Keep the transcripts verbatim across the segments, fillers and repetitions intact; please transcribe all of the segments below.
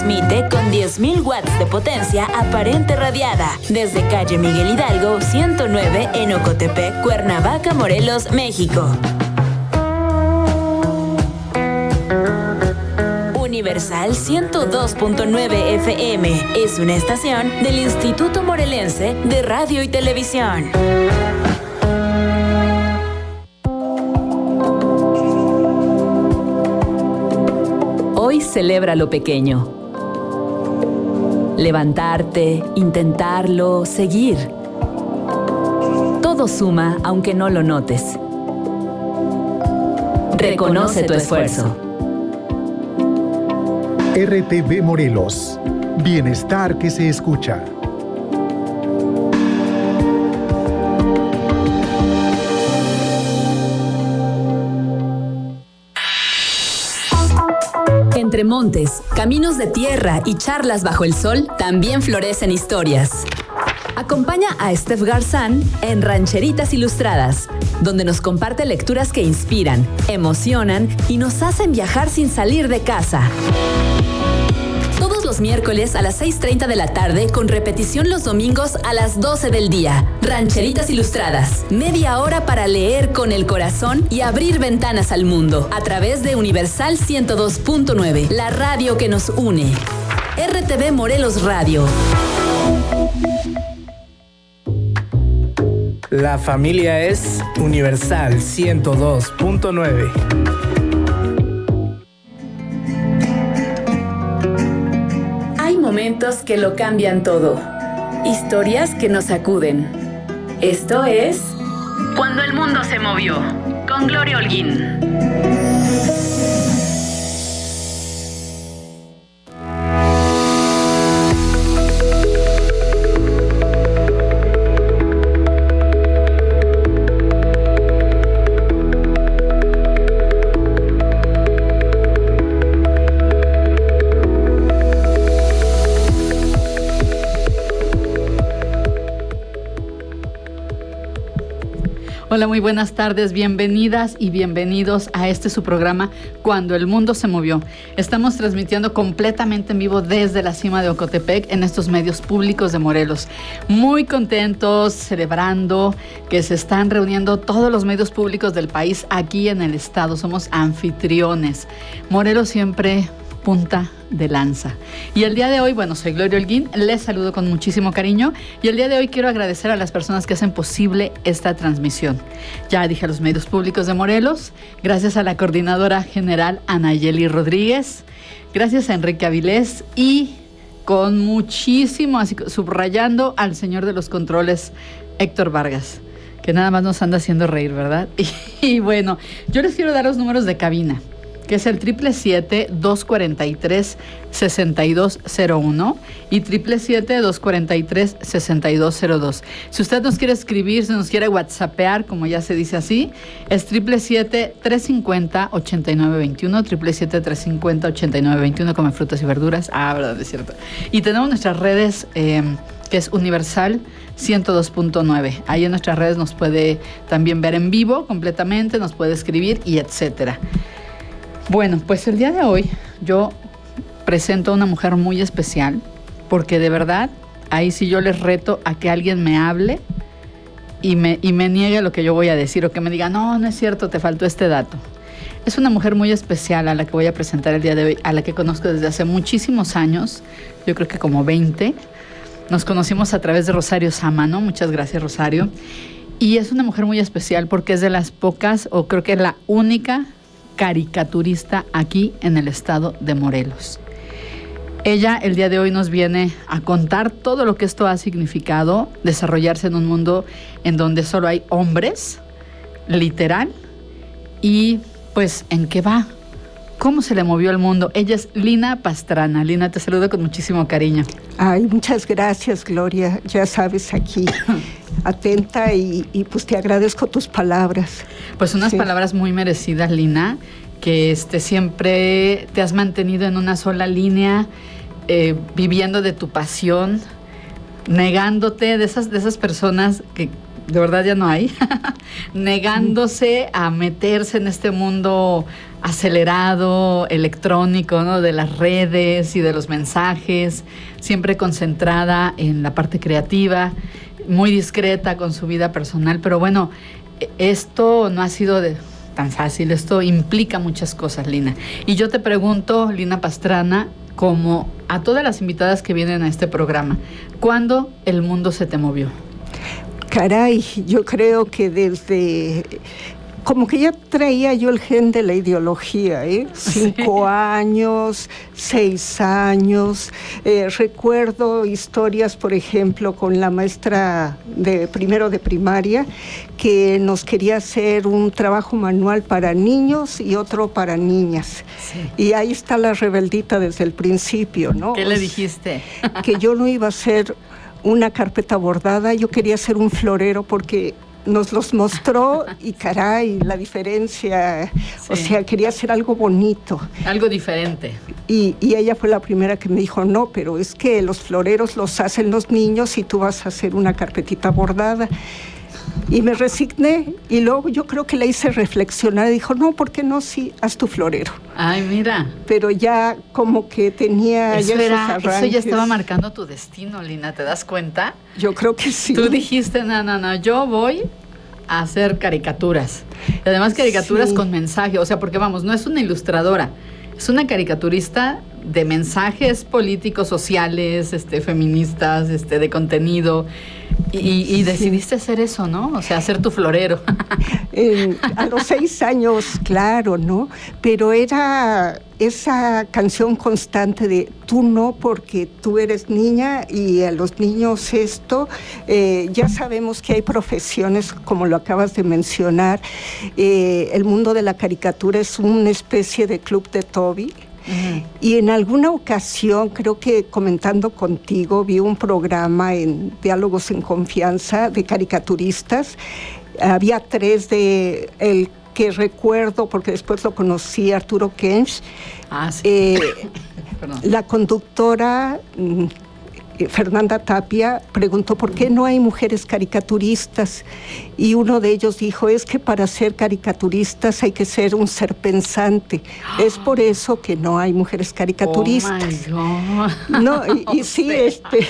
Transmite con diez mil watts de potencia aparente radiada desde calle Miguel Hidalgo ciento nueve en Ocotepec, Cuernavaca, Morelos, México. Universal ciento dos punto nueve F M es una estación del Instituto Morelense de Radio y Televisión. Hoy celebra lo pequeño. Levantarte, intentarlo, seguir. Todo suma aunque no lo notes. Reconoce tu esfuerzo. R T V Morelos. Bienestar que se escucha. Entre montes, caminos de tierra y charlas bajo el sol, también florecen historias. Acompaña a Steph Garzán en Rancheritas Ilustradas, donde nos comparte lecturas que inspiran, emocionan y nos hacen viajar sin salir de casa. Todos los miércoles a las seis treinta de la tarde, con repetición los domingos a las doce del día. Rancheritas Ilustradas, media hora para leer con el corazón y abrir ventanas al mundo, a través de Universal ciento dos punto nueve, la radio que nos une. R T V Morelos Radio. La familia es Universal ciento dos punto nueve. Hay momentos que lo cambian todo. Historias que nos sacuden. Esto es Cuando el mundo se movió, con Gloria Holguín. Hola, muy buenas tardes, bienvenidas y bienvenidos a este su programa Cuando el Mundo se Movió. Estamos transmitiendo completamente en vivo desde la cima de Ocotepec en estos medios públicos de Morelos. Muy contentos, celebrando que se están reuniendo todos los medios públicos del país aquí en el estado. Somos anfitriones. Morelos siempre punta de lanza. Y el día de hoy, bueno, soy Gloria Holguín, les saludo con muchísimo cariño y el día de hoy quiero agradecer a las personas que hacen posible esta transmisión. Ya dije a los medios públicos de Morelos, gracias a la coordinadora general Anayeli Rodríguez, gracias a Enrique Avilés y con muchísimo, así subrayando al señor de los controles, Héctor Vargas, que nada más nos anda haciendo reír, ¿verdad? Y, y bueno, yo les quiero dar los números de cabina, que es el siete siete siete, dos cuatro tres, seis dos cero uno y siete siete siete, dos cuatro tres, seis dos cero dos. Si usted nos quiere escribir, si nos quiere whatsappear, como ya se dice así, es siete siete siete, tres cinco cero, ocho nueve dos uno, siete siete siete, tres cinco cero, ocho nueve dos uno, come frutas y verduras. Ah, verdad, es cierto. Y tenemos nuestras redes, eh, que es Universal ciento dos punto nueve. Ahí en nuestras redes nos puede también ver en vivo completamente, nos puede escribir y etcétera. Bueno, pues el día de hoy yo presento a una mujer muy especial, porque de verdad, ahí sí yo les reto a que alguien me hable y me, y me niegue lo que yo voy a decir, o que me diga, no, no es cierto, te faltó este dato. Es una mujer muy especial a la que voy a presentar el día de hoy, a la que conozco desde hace muchísimos años, yo creo que como veinte. Nos conocimos a través de Rosario Sámano, muchas gracias Rosario. Y es una mujer muy especial porque es de las pocas, o creo que es la única caricaturista aquí en el estado de Morelos. Ella el día de hoy nos viene a contar todo lo que esto ha significado, desarrollarse en un mundo en donde solo hay hombres, literal, y pues ¿en qué va? ¿Cómo se le movió el mundo? Ella es Lina Pastrana. Lina, te saludo con muchísimo cariño. Ay, muchas gracias, Gloria. Ya sabes, aquí atenta y, y pues te agradezco tus palabras. Pues unas sí. palabras muy merecidas, Lina, que este, siempre te has mantenido en una sola línea, eh, viviendo de tu pasión, negándote de esas, de esas personas que de verdad ya no hay, negándose a meterse en este mundo acelerado, electrónico, ¿no? De las redes y de los mensajes, siempre concentrada en la parte creativa, muy discreta con su vida personal, pero bueno, esto no ha sido de, tan fácil, esto implica muchas cosas, Lina. Y yo te pregunto, Lina Pastrana, como a todas las invitadas que vienen a este programa, ¿cuándo el mundo se te movió? Caray, yo creo que desde... Como que ya traía yo el gen de la ideología, ¿eh? Cinco sí. años, seis años. Eh, recuerdo historias, por ejemplo, con la maestra de primero de primaria, que nos quería hacer un trabajo manual para niños y otro para niñas. Sí. Y ahí está la rebeldita desde el principio, ¿no? ¿Qué le dijiste? Que yo no iba a hacer una carpeta bordada, yo quería hacer un florero porque... nos los mostró y caray, la diferencia, sí. O sea, quería hacer algo bonito. Algo diferente. Y, y ella fue la primera que me dijo, no, pero es que los floreros los hacen los niños y tú vas a hacer una carpetita bordada. Y me resigné y luego yo creo que la hice reflexionar y dijo, no, ¿por qué no? Sí, haz tu florero. Ay, mira. Pero ya como que tenía... Eso, ya era, esos eso ya estaba marcando tu destino, Lina, ¿te das cuenta? Yo creo que sí. Tú dijiste, no, no, no, yo voy a hacer caricaturas. Y además caricaturas sí. con mensaje, o sea, porque vamos, no es una ilustradora, es una caricaturista de mensajes políticos, sociales, este, feministas, este, de contenido. Y, y decidiste hacer eso, ¿no? O sea, hacer tu florero. Eh, a los seis años, claro, ¿no? Pero era esa canción constante de tú no porque tú eres niña y a los niños esto. Eh, ya sabemos que hay profesiones, como lo acabas de mencionar. Eh, el mundo de la caricatura es una especie de club de Toby. Uh-huh. Y en alguna ocasión, creo que comentando contigo, vi un programa en Diálogos en Confianza de caricaturistas. Había tres de el que recuerdo, porque después lo conocí, Arturo Kench. Ah, sí. Eh, la conductora Fernanda Tapia preguntó por qué no hay mujeres caricaturistas y uno de ellos dijo, es que para ser caricaturistas hay que ser un ser pensante, es por eso que no hay mujeres caricaturistas. Oh my God. No, y, y sí, este,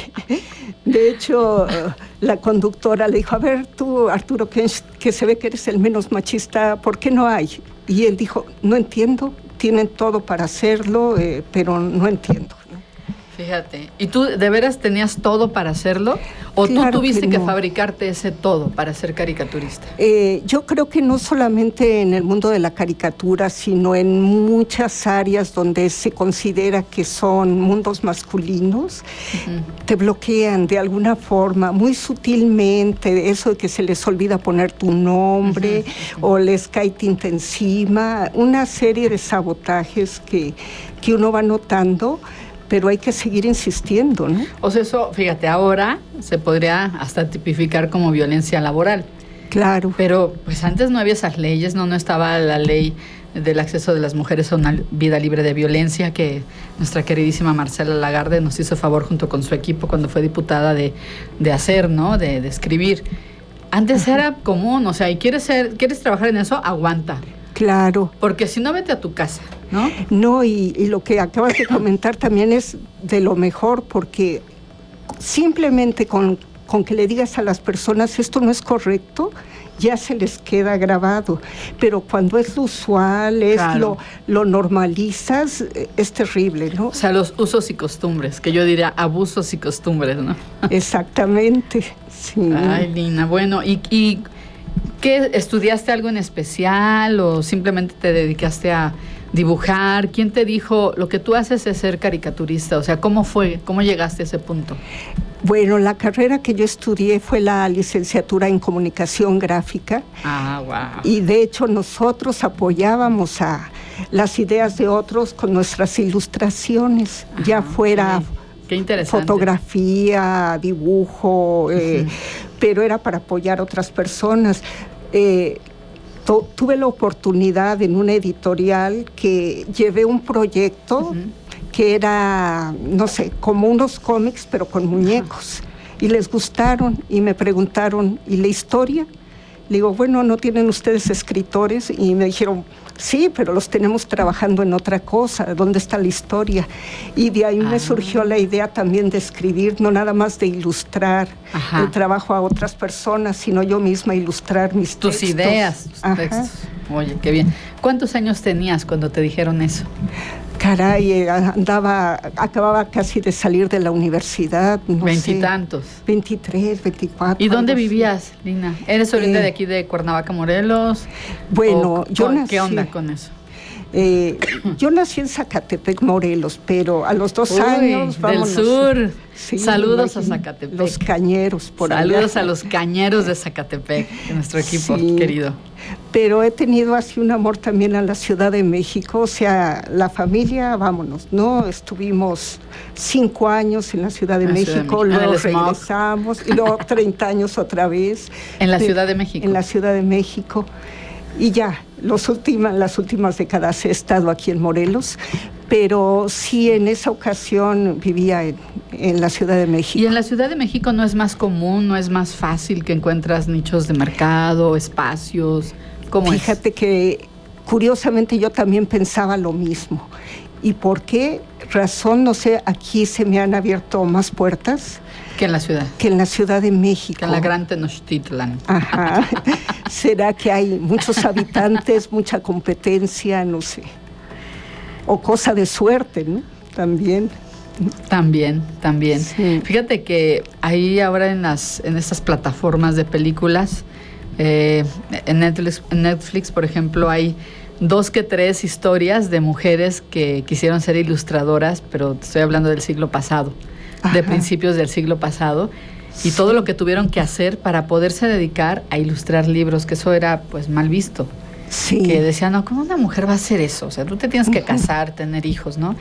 de hecho, la conductora le dijo, a ver tú, Arturo, que, que se ve que eres el menos machista, ¿por qué no hay? Y él dijo, no entiendo, tienen todo para hacerlo, eh, pero no entiendo. Fíjate, ¿y tú de veras tenías todo para hacerlo? ¿O claro tú tuviste que, no. que fabricarte ese todo para ser caricaturista? Eh, yo creo que no solamente en el mundo de la caricatura, sino en muchas áreas donde se considera que son mundos masculinos, uh-huh. te bloquean de alguna forma, muy sutilmente, eso de que se les olvida poner tu nombre, uh-huh. o les cae tinta encima, una serie de sabotajes que, que uno va notando. Pero hay que seguir insistiendo, ¿no? O sea, eso, fíjate, ahora se podría hasta tipificar como violencia laboral. Claro. Pero, pues antes no había esas leyes, no, no estaba la ley del acceso de las mujeres a una vida libre de violencia que nuestra queridísima Marcela Lagarde nos hizo favor junto con su equipo cuando fue diputada de, de hacer, ¿no? De, de escribir. Antes Ajá. era común, o sea, y quieres ser, quieres trabajar en eso, aguanta. Claro. Porque si no, vete a tu casa, ¿no? No, y, y lo que acabas de comentar también es de lo mejor, porque simplemente con, con que le digas a las personas esto no es correcto, ya se les queda grabado. Pero cuando es lo usual, es claro. lo, lo normalizas, es terrible, ¿no? O sea, los usos y costumbres, que yo diría abusos y costumbres, ¿no? Exactamente, sí. Ay, Lina, bueno, y... y ¿qué, estudiaste algo en especial o simplemente te dedicaste a dibujar? ¿Quién te dijo lo que tú haces es ser caricaturista? O sea, ¿cómo fue? ¿Cómo llegaste a ese punto? Bueno, la carrera que yo estudié fue la licenciatura en comunicación gráfica. Ah, wow. Y de hecho nosotros apoyábamos a las ideas de otros con nuestras ilustraciones, Ajá, ya fuera... Okay. Qué interesante. Fotografía, dibujo, eh, uh-huh. pero era para apoyar a otras personas. Eh, to, tuve la oportunidad en una editorial que llevé un proyecto uh-huh. que era, no sé, como unos cómics, pero con muñecos. Uh-huh. y les gustaron y me preguntaron, ¿y la historia? Le digo, bueno, ¿no tienen ustedes escritores? Y me dijeron, sí, pero los tenemos trabajando en otra cosa. ¿Dónde está la historia? Y de ahí ah. me surgió la idea también de escribir, no nada más de ilustrar Ajá. el trabajo a otras personas, sino yo misma ilustrar mis tus textos. Tus ideas, tus Ajá. textos. Oye, qué bien. ¿Cuántos años tenías cuando te dijeron eso? Caray, andaba, acababa casi de salir de la universidad. No Veintitantos. Sé, veintitrés, veinticuatro. ¿Y dónde vivías, Lina? ¿Eres ahorita eh, de aquí de Cuernavaca, Morelos? Bueno, yo nací. ¿Qué onda con eso? Eh, yo nací en Zacatepec, Morelos, pero a los dos Uy, años, vámonos. Del sur. Sí, saludos a Zacatepec. Los cañeros, por Saludos allá. a los cañeros de Zacatepec, de nuestro equipo sí, querido. Pero he tenido así un amor también a la Ciudad de México, o sea, la familia, vámonos, ¿no? Estuvimos cinco años en la Ciudad de, México, Ciudad de México, luego regresamos, y luego treinta años otra vez. ¿En la Ciudad de México? En la Ciudad de México. Y ya, los últimas, las últimas décadas he estado aquí en Morelos, pero sí en esa ocasión vivía en, en la Ciudad de México. ¿Y en la Ciudad de México no es más común, no es más fácil que encuentras nichos de mercado, espacios? ¿Cómo es? Fíjate que curiosamente yo también pensaba lo mismo. ¿Y por qué razón? No sé, aquí se me han abierto más puertas. Que en la ciudad. Que en la Ciudad de México. Que en la Gran Tenochtitlan. Ajá. ¿Será que hay muchos habitantes, mucha competencia, no sé? O cosa de suerte, ¿no? También. También, también. Sí. Fíjate que ahí ahora en las en estas plataformas de películas, eh, en Netflix, en Netflix, por ejemplo, hay dos que tres historias de mujeres que quisieron ser ilustradoras, pero estoy hablando del siglo pasado. Ajá. De principios del siglo pasado, y sí. todo lo que tuvieron que hacer para poderse dedicar a ilustrar libros, que eso era pues mal visto. Sí. Que decían, no, ¿cómo una mujer va a hacer eso? O sea, tú te tienes que casar, tener hijos, ¿no?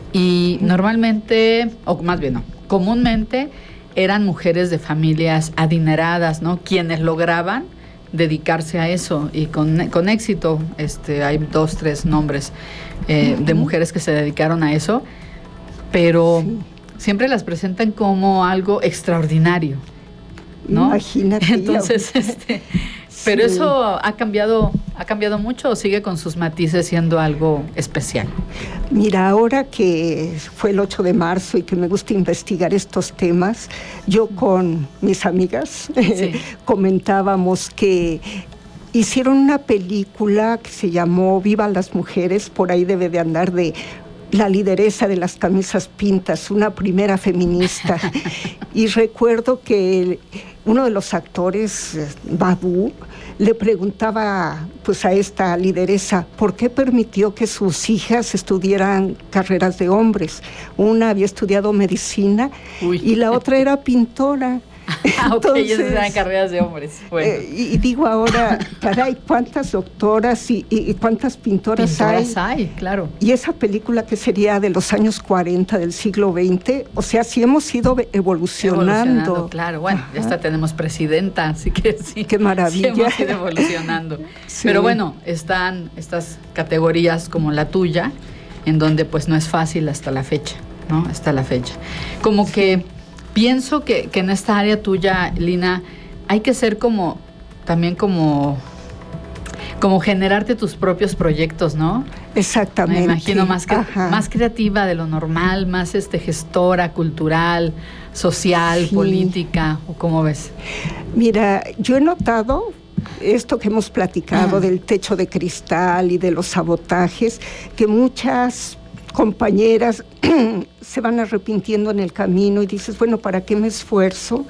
Y normalmente, o más bien no, comúnmente eran mujeres de familias adineradas, ¿no? Quienes lograban dedicarse a eso, y con, con éxito. Este, hay dos, tres nombres eh, uh-huh. de mujeres que se dedicaron a eso, pero... Sí. Siempre las presentan como algo extraordinario, ¿no? Imagínate. Entonces, este, sí. pero eso ha cambiado, ha cambiado mucho, o sigue con sus matices siendo algo especial. Mira, ahora que fue el ocho de marzo y que me gusta investigar estos temas, yo con mis amigas sí. comentábamos que hicieron una película que se llamó Viva las Mujeres, por ahí debe de andar, de la lideresa de las camisas pintas, una primera feminista. Y recuerdo que uno de los actores, Badu, le preguntaba pues a esta lideresa por qué permitió que sus hijas estudiaran carreras de hombres. Una había estudiado medicina Uy. y la otra era pintora. Ah, ok, ellos eran carreras de hombres. Bueno. Eh, y, y digo ahora, caray, ¿cuántas doctoras y, y, y cuántas pintoras, pintoras hay? hay, claro. Y esa película que sería de los años cuarenta del siglo veinte, o sea, sí hemos ido evolucionando. Evolucionando, claro. Bueno, Ajá. ya hasta tenemos presidenta, así que sí. Qué maravilla. Sí hemos ido evolucionando. Sí. Pero bueno, están estas categorías como la tuya, en donde pues no es fácil hasta la fecha, ¿no? Hasta la fecha. Como que... Pienso que, que en esta área tuya, Lina, hay que ser como, también como, como generarte tus propios proyectos, ¿no? Exactamente. Me imagino más, que, más creativa de lo normal, más este gestora cultural, social, sí. política, ¿o cómo ves? Mira, yo he notado esto que hemos platicado uh-huh. del techo de cristal y de los sabotajes, que muchas compañeras se van arrepintiendo en el camino y dices, bueno, ¿para qué me esfuerzo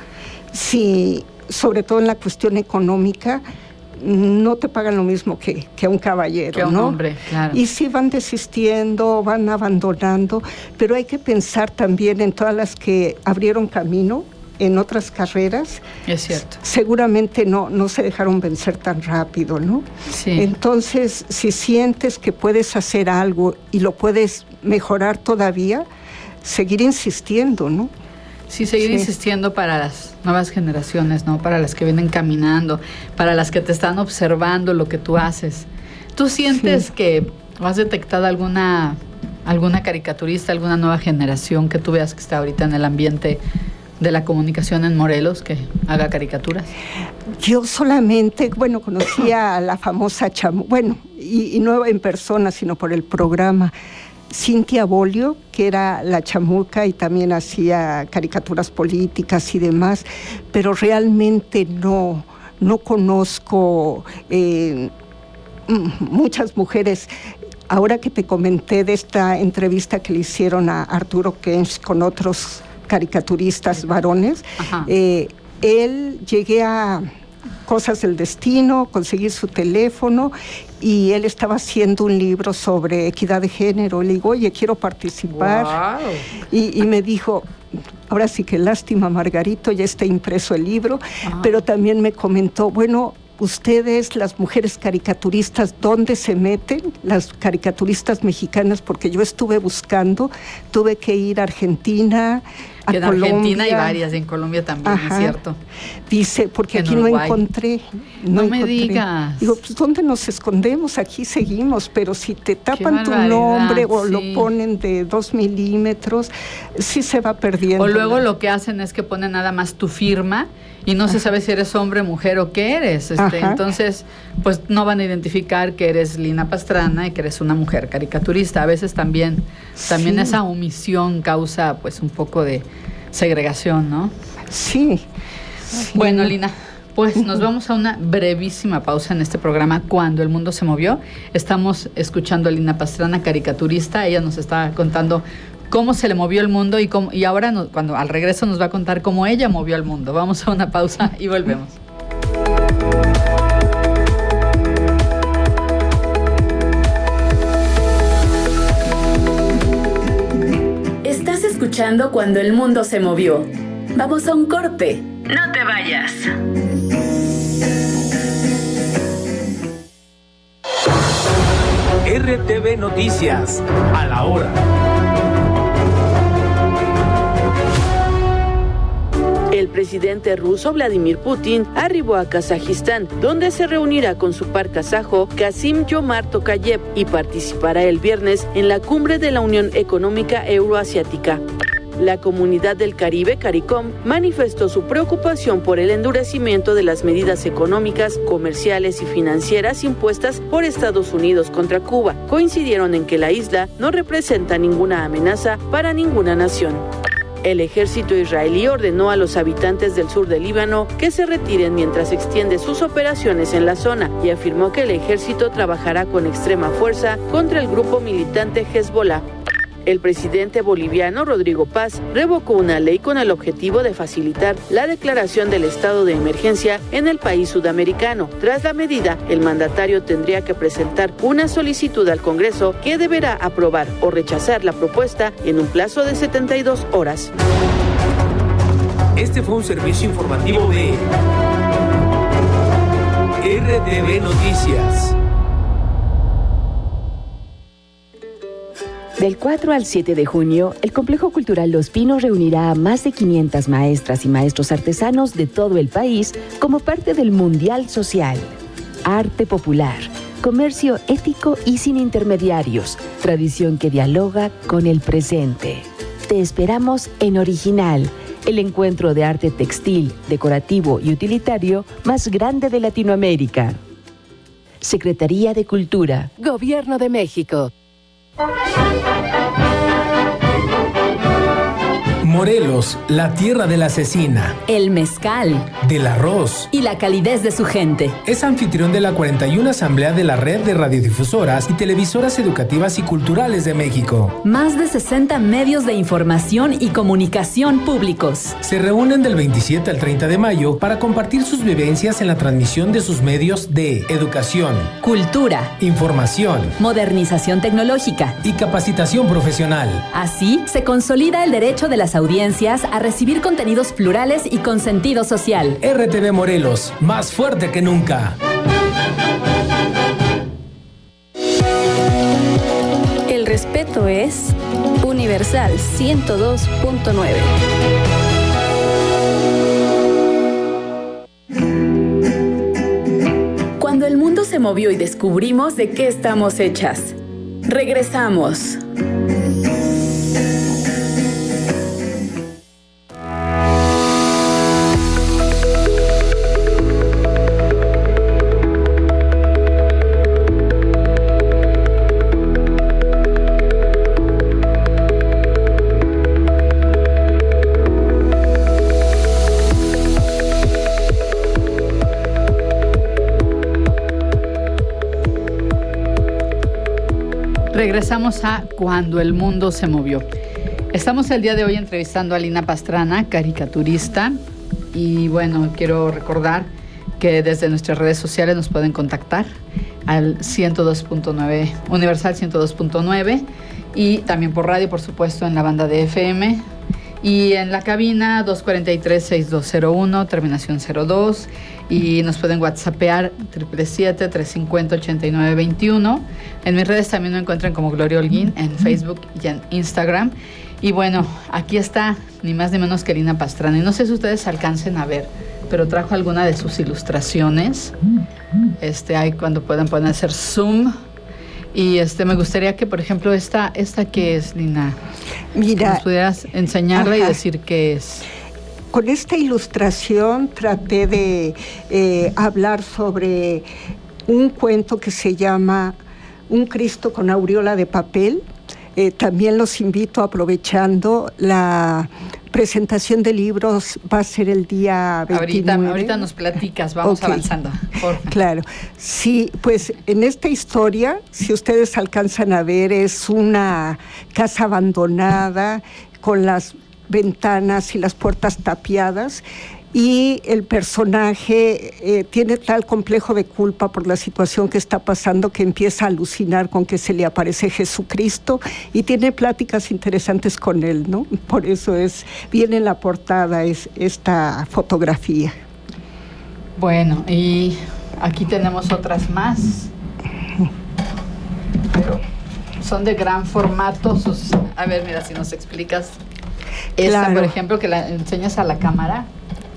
si, sobre todo en la cuestión económica, no te pagan lo mismo que, que a un caballero, que a un ¿no? hombre, claro. Y sí van desistiendo, van abandonando, pero hay que pensar también en todas las que abrieron camino en otras carreras. Es cierto. Seguramente no, no se dejaron vencer tan rápido, ¿no? Sí. Entonces, si sientes que puedes hacer algo y lo puedes mejorar todavía, seguir insistiendo, ¿no? Sí, seguir sí. insistiendo para las nuevas generaciones, ¿no? Para las que vienen caminando, para las que te están observando lo que tú haces. ¿Tú sientes sí. que has detectado alguna, alguna caricaturista, alguna nueva generación que tú veas que está ahorita en el ambiente de la comunicación en Morelos que haga caricaturas? Yo solamente, bueno, conocía a la famosa Chamu, bueno, y, y no en persona, sino por el programa, Cintia Bolio, que era la Chamuca y también hacía caricaturas políticas y demás, pero realmente no, no conozco eh, muchas mujeres. Ahora que te comenté de esta entrevista que le hicieron a Arturo Kensch con otros caricaturistas varones, eh, él llegué a Cosas del Destino, conseguir su teléfono, y él estaba haciendo un libro sobre equidad de género. Le digo, oye, quiero participar. Wow. Y, y me dijo, ahora sí que lástima, Margarito, ya está impreso el libro, ah. pero también me comentó, bueno, ustedes, las mujeres caricaturistas, ¿dónde se meten? Las caricaturistas mexicanas, porque yo estuve buscando, tuve que ir a Argentina, a que en Colombia. Argentina hay varias, en Colombia también, Ajá. es cierto. Dice, porque aquí no encontré. No, no me encontré. digas. Digo, pues ¿dónde nos escondemos? Aquí seguimos, pero si te tapan tu nombre o sí. lo ponen de dos milímetros, sí se va perdiendo. O luego lo que hacen es que ponen nada más tu firma y no Ajá. se sabe si eres hombre, mujer o qué eres. Este, entonces, pues no van a identificar que eres Lina Pastrana y que eres una mujer caricaturista. A veces también, también sí. esa omisión causa pues un poco de segregación, ¿no? Sí. sí. Bueno, Lina, pues nos vamos a una brevísima pausa en este programa Cuando el Mundo se Movió. Estamos escuchando a Lina Pastrana, caricaturista. Ella nos está contando cómo se le movió el mundo y, cómo, y ahora nos, cuando al regreso nos va a contar cómo ella movió el mundo. Vamos a una pausa y volvemos. Estás escuchando Cuando el Mundo se Movió. Vamos a un corte. No te vayas. R T V Noticias, a la hora. El presidente ruso Vladimir Putin arribó a Kazajistán, donde se reunirá con su par kazajo Kassym-Jomart Tokayev y participará el viernes en la cumbre de la Unión Económica Euroasiática. La Comunidad del Caribe, CARICOM, manifestó su preocupación por el endurecimiento de las medidas económicas, comerciales y financieras impuestas por Estados Unidos contra Cuba. Coincidieron en que la isla no representa ninguna amenaza para ninguna nación. El ejército israelí ordenó a los habitantes del sur del Líbano que se retiren mientras extiende sus operaciones en la zona y afirmó que el ejército trabajará con extrema fuerza contra el grupo militante Hezbollah. El presidente boliviano Rodrigo Paz revocó una ley con el objetivo de facilitar la declaración del estado de emergencia en el país sudamericano. Tras la medida, el mandatario tendría que presentar una solicitud al Congreso que deberá aprobar o rechazar la propuesta en un plazo de setenta y dos horas. Este fue un servicio informativo de R T V Noticias. Del cuatro al siete de junio, el Complejo Cultural Los Pinos reunirá a más de quinientas maestras y maestros artesanos de todo el país como parte del Mundial Social. Arte popular, comercio ético y sin intermediarios, tradición que dialoga con el presente. Te esperamos en Original, el encuentro de arte textil, decorativo y utilitario más grande de Latinoamérica. Secretaría de Cultura, Gobierno de México. Morelos, la tierra de la cecina, el mezcal, del arroz y la calidez de su gente. Es anfitrión de la cuarenta y una Asamblea de la Red de Radiodifusoras y Televisoras Educativas y Culturales de México. Más de sesenta medios de información y comunicación públicos se reúnen del veintisiete al treinta de mayo para compartir sus vivencias en la transmisión de sus medios de educación, cultura, información, modernización tecnológica y capacitación profesional. Así se consolida el derecho de las audiencias a recibir contenidos plurales y con sentido social. R T V Morelos, más fuerte que nunca. El respeto es Universal ciento dos punto nueve. Cuando el mundo se movió y descubrimos de qué estamos hechas. Regresamos. regresamos a Cuando el mundo se movió. Estamos el día de hoy entrevistando a Lina Pastrana, caricaturista, y bueno, quiero recordar que desde nuestras redes sociales nos pueden contactar al ciento dos punto nueve, Universal ciento dos punto nueve, y también por radio, por supuesto, en la banda de F M, y en la cabina dos cuatro tres, seis dos cero uno, terminación cero dos, y nos pueden whatsappear siete siete siete, tres cinco cero, ocho nueve dos uno. En mis redes también me encuentran como Gloria Holguín en Facebook y en Instagram. Y bueno, aquí está ni más ni menos que Lina Pastrana. Y no sé si ustedes alcancen a ver, pero trajo alguna de sus ilustraciones. Este, hay cuando puedan pueden hacer zoom. Y este, me gustaría que, por ejemplo, esta, esta ¿qué es, Lina? Mira, nos pudieras enseñarla, ajá, y decir qué es. Con esta ilustración traté de eh, hablar sobre un cuento que se llama Un Cristo con aureola de papel. Eh, también los invito, aprovechando la presentación de libros, va a ser el día veintinueve. Ahorita, ahorita nos platicas, vamos okay. avanzando. Por favor. Claro, sí, pues en esta historia, si ustedes alcanzan a ver, es una casa abandonada con las ventanas y las puertas tapiadas, y el personaje eh, tiene tal complejo de culpa por la situación que está pasando que empieza a alucinar con que se le aparece Jesucristo y tiene pláticas interesantes con él, ¿no? Por eso es, viene en la portada es esta fotografía. Bueno, y aquí tenemos otras más, pero son de gran formato. Sus, a ver, mira, si nos explicas esta, claro, por ejemplo, que la enseñas a la cámara.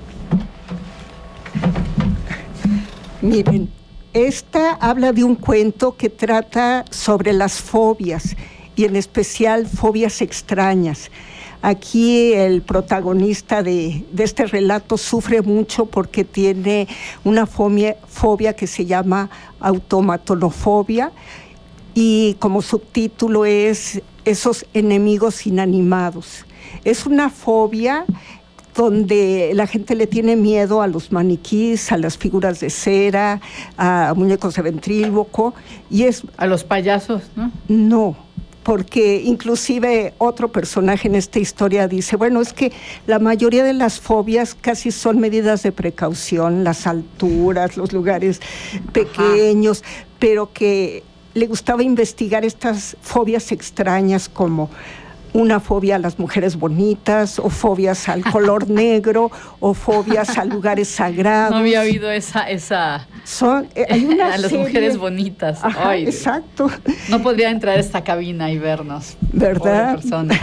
Miren, esta habla de un cuento que trata sobre las fobias, y en especial fobias extrañas. Aquí el protagonista de, de este relato sufre mucho porque tiene una fobia, fobia que se llama automatonofobia, y como subtítulo es Esos enemigos inanimados. Es una fobia donde la gente le tiene miedo a los maniquís, a las figuras de cera, a muñecos de ventríloco, y es... A los payasos, ¿no? No, porque inclusive otro personaje en esta historia dice, bueno, es que la mayoría de las fobias casi son medidas de precaución, las alturas, los lugares pequeños, ajá, pero que le gustaba investigar estas fobias extrañas como una fobia a las mujeres bonitas, o fobias al color negro, o fobias a lugares sagrados. No había oído esa... esa... Son, eh, hay una a las serie... mujeres bonitas. Ajá, ay, exacto. No podría entrar a esta cabina y vernos. ¿Verdad? Persona.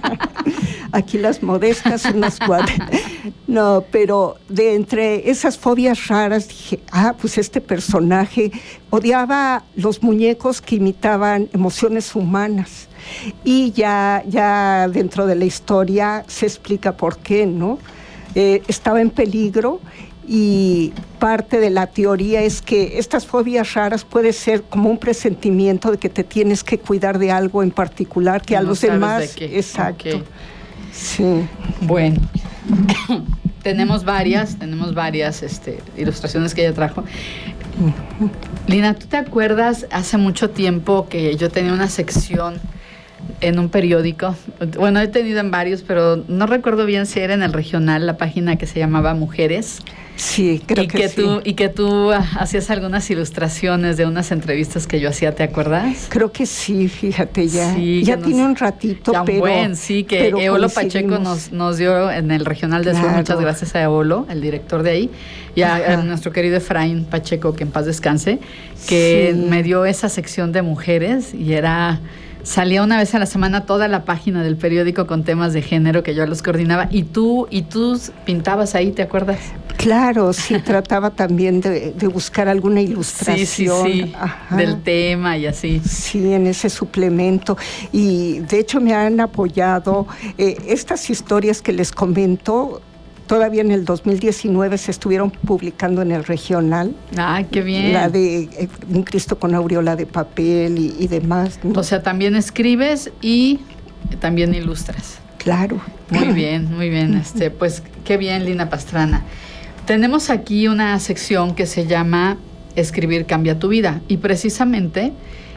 Aquí las modestas, unas cuatro. No, pero de entre esas fobias raras dije, ah, pues este personaje odiaba los muñecos que imitaban emociones humanas. Y ya, ya dentro de la historia se explica por qué, ¿no? Eh, estaba en peligro, y parte de la teoría es que estas fobias raras puede ser como un presentimiento de que te tienes que cuidar de algo en particular, que no a los demás... De exacto. Okay. Sí. Bueno, tenemos varias, tenemos varias este, ilustraciones que ella trajo. Uh-huh. Lina, ¿tú te acuerdas hace mucho tiempo que yo tenía una sección en un periódico? Bueno, he tenido en varios, pero no recuerdo bien si era en el regional, la página que se llamaba Mujeres. Sí, creo y que, que sí. Tú, y que tú hacías algunas ilustraciones de unas entrevistas que yo hacía, ¿te acuerdas? Creo que sí, fíjate, ya, sí, ya nos, tiene un ratito, ya pero... buen, sí, que Eolo Pacheco nos, nos dio en el regional de claro. Sur, muchas gracias a Eolo, el director de ahí, y a, a nuestro querido Efraín Pacheco, que en paz descanse, que sí. me dio esa sección de mujeres, y era... Salía una vez a la semana toda la página del periódico con temas de género que yo los coordinaba, y tú y tú pintabas ahí, ¿te acuerdas? Claro, sí, trataba también de, de buscar alguna ilustración. Sí, sí, sí, del tema y así. Sí, en ese suplemento. Y de hecho me han apoyado eh, estas historias que les comento. Todavía en el dos mil diecinueve se estuvieron publicando en el regional. ¡Ah, qué bien! La de eh, Un Cristo con aureola de papel y, y demás, ¿no? O sea, también escribes y también ilustras. Claro. Muy bien, muy bien. Este, pues qué bien, Lina Pastrana. Tenemos aquí una sección que se llama Escribir cambia tu vida, y precisamente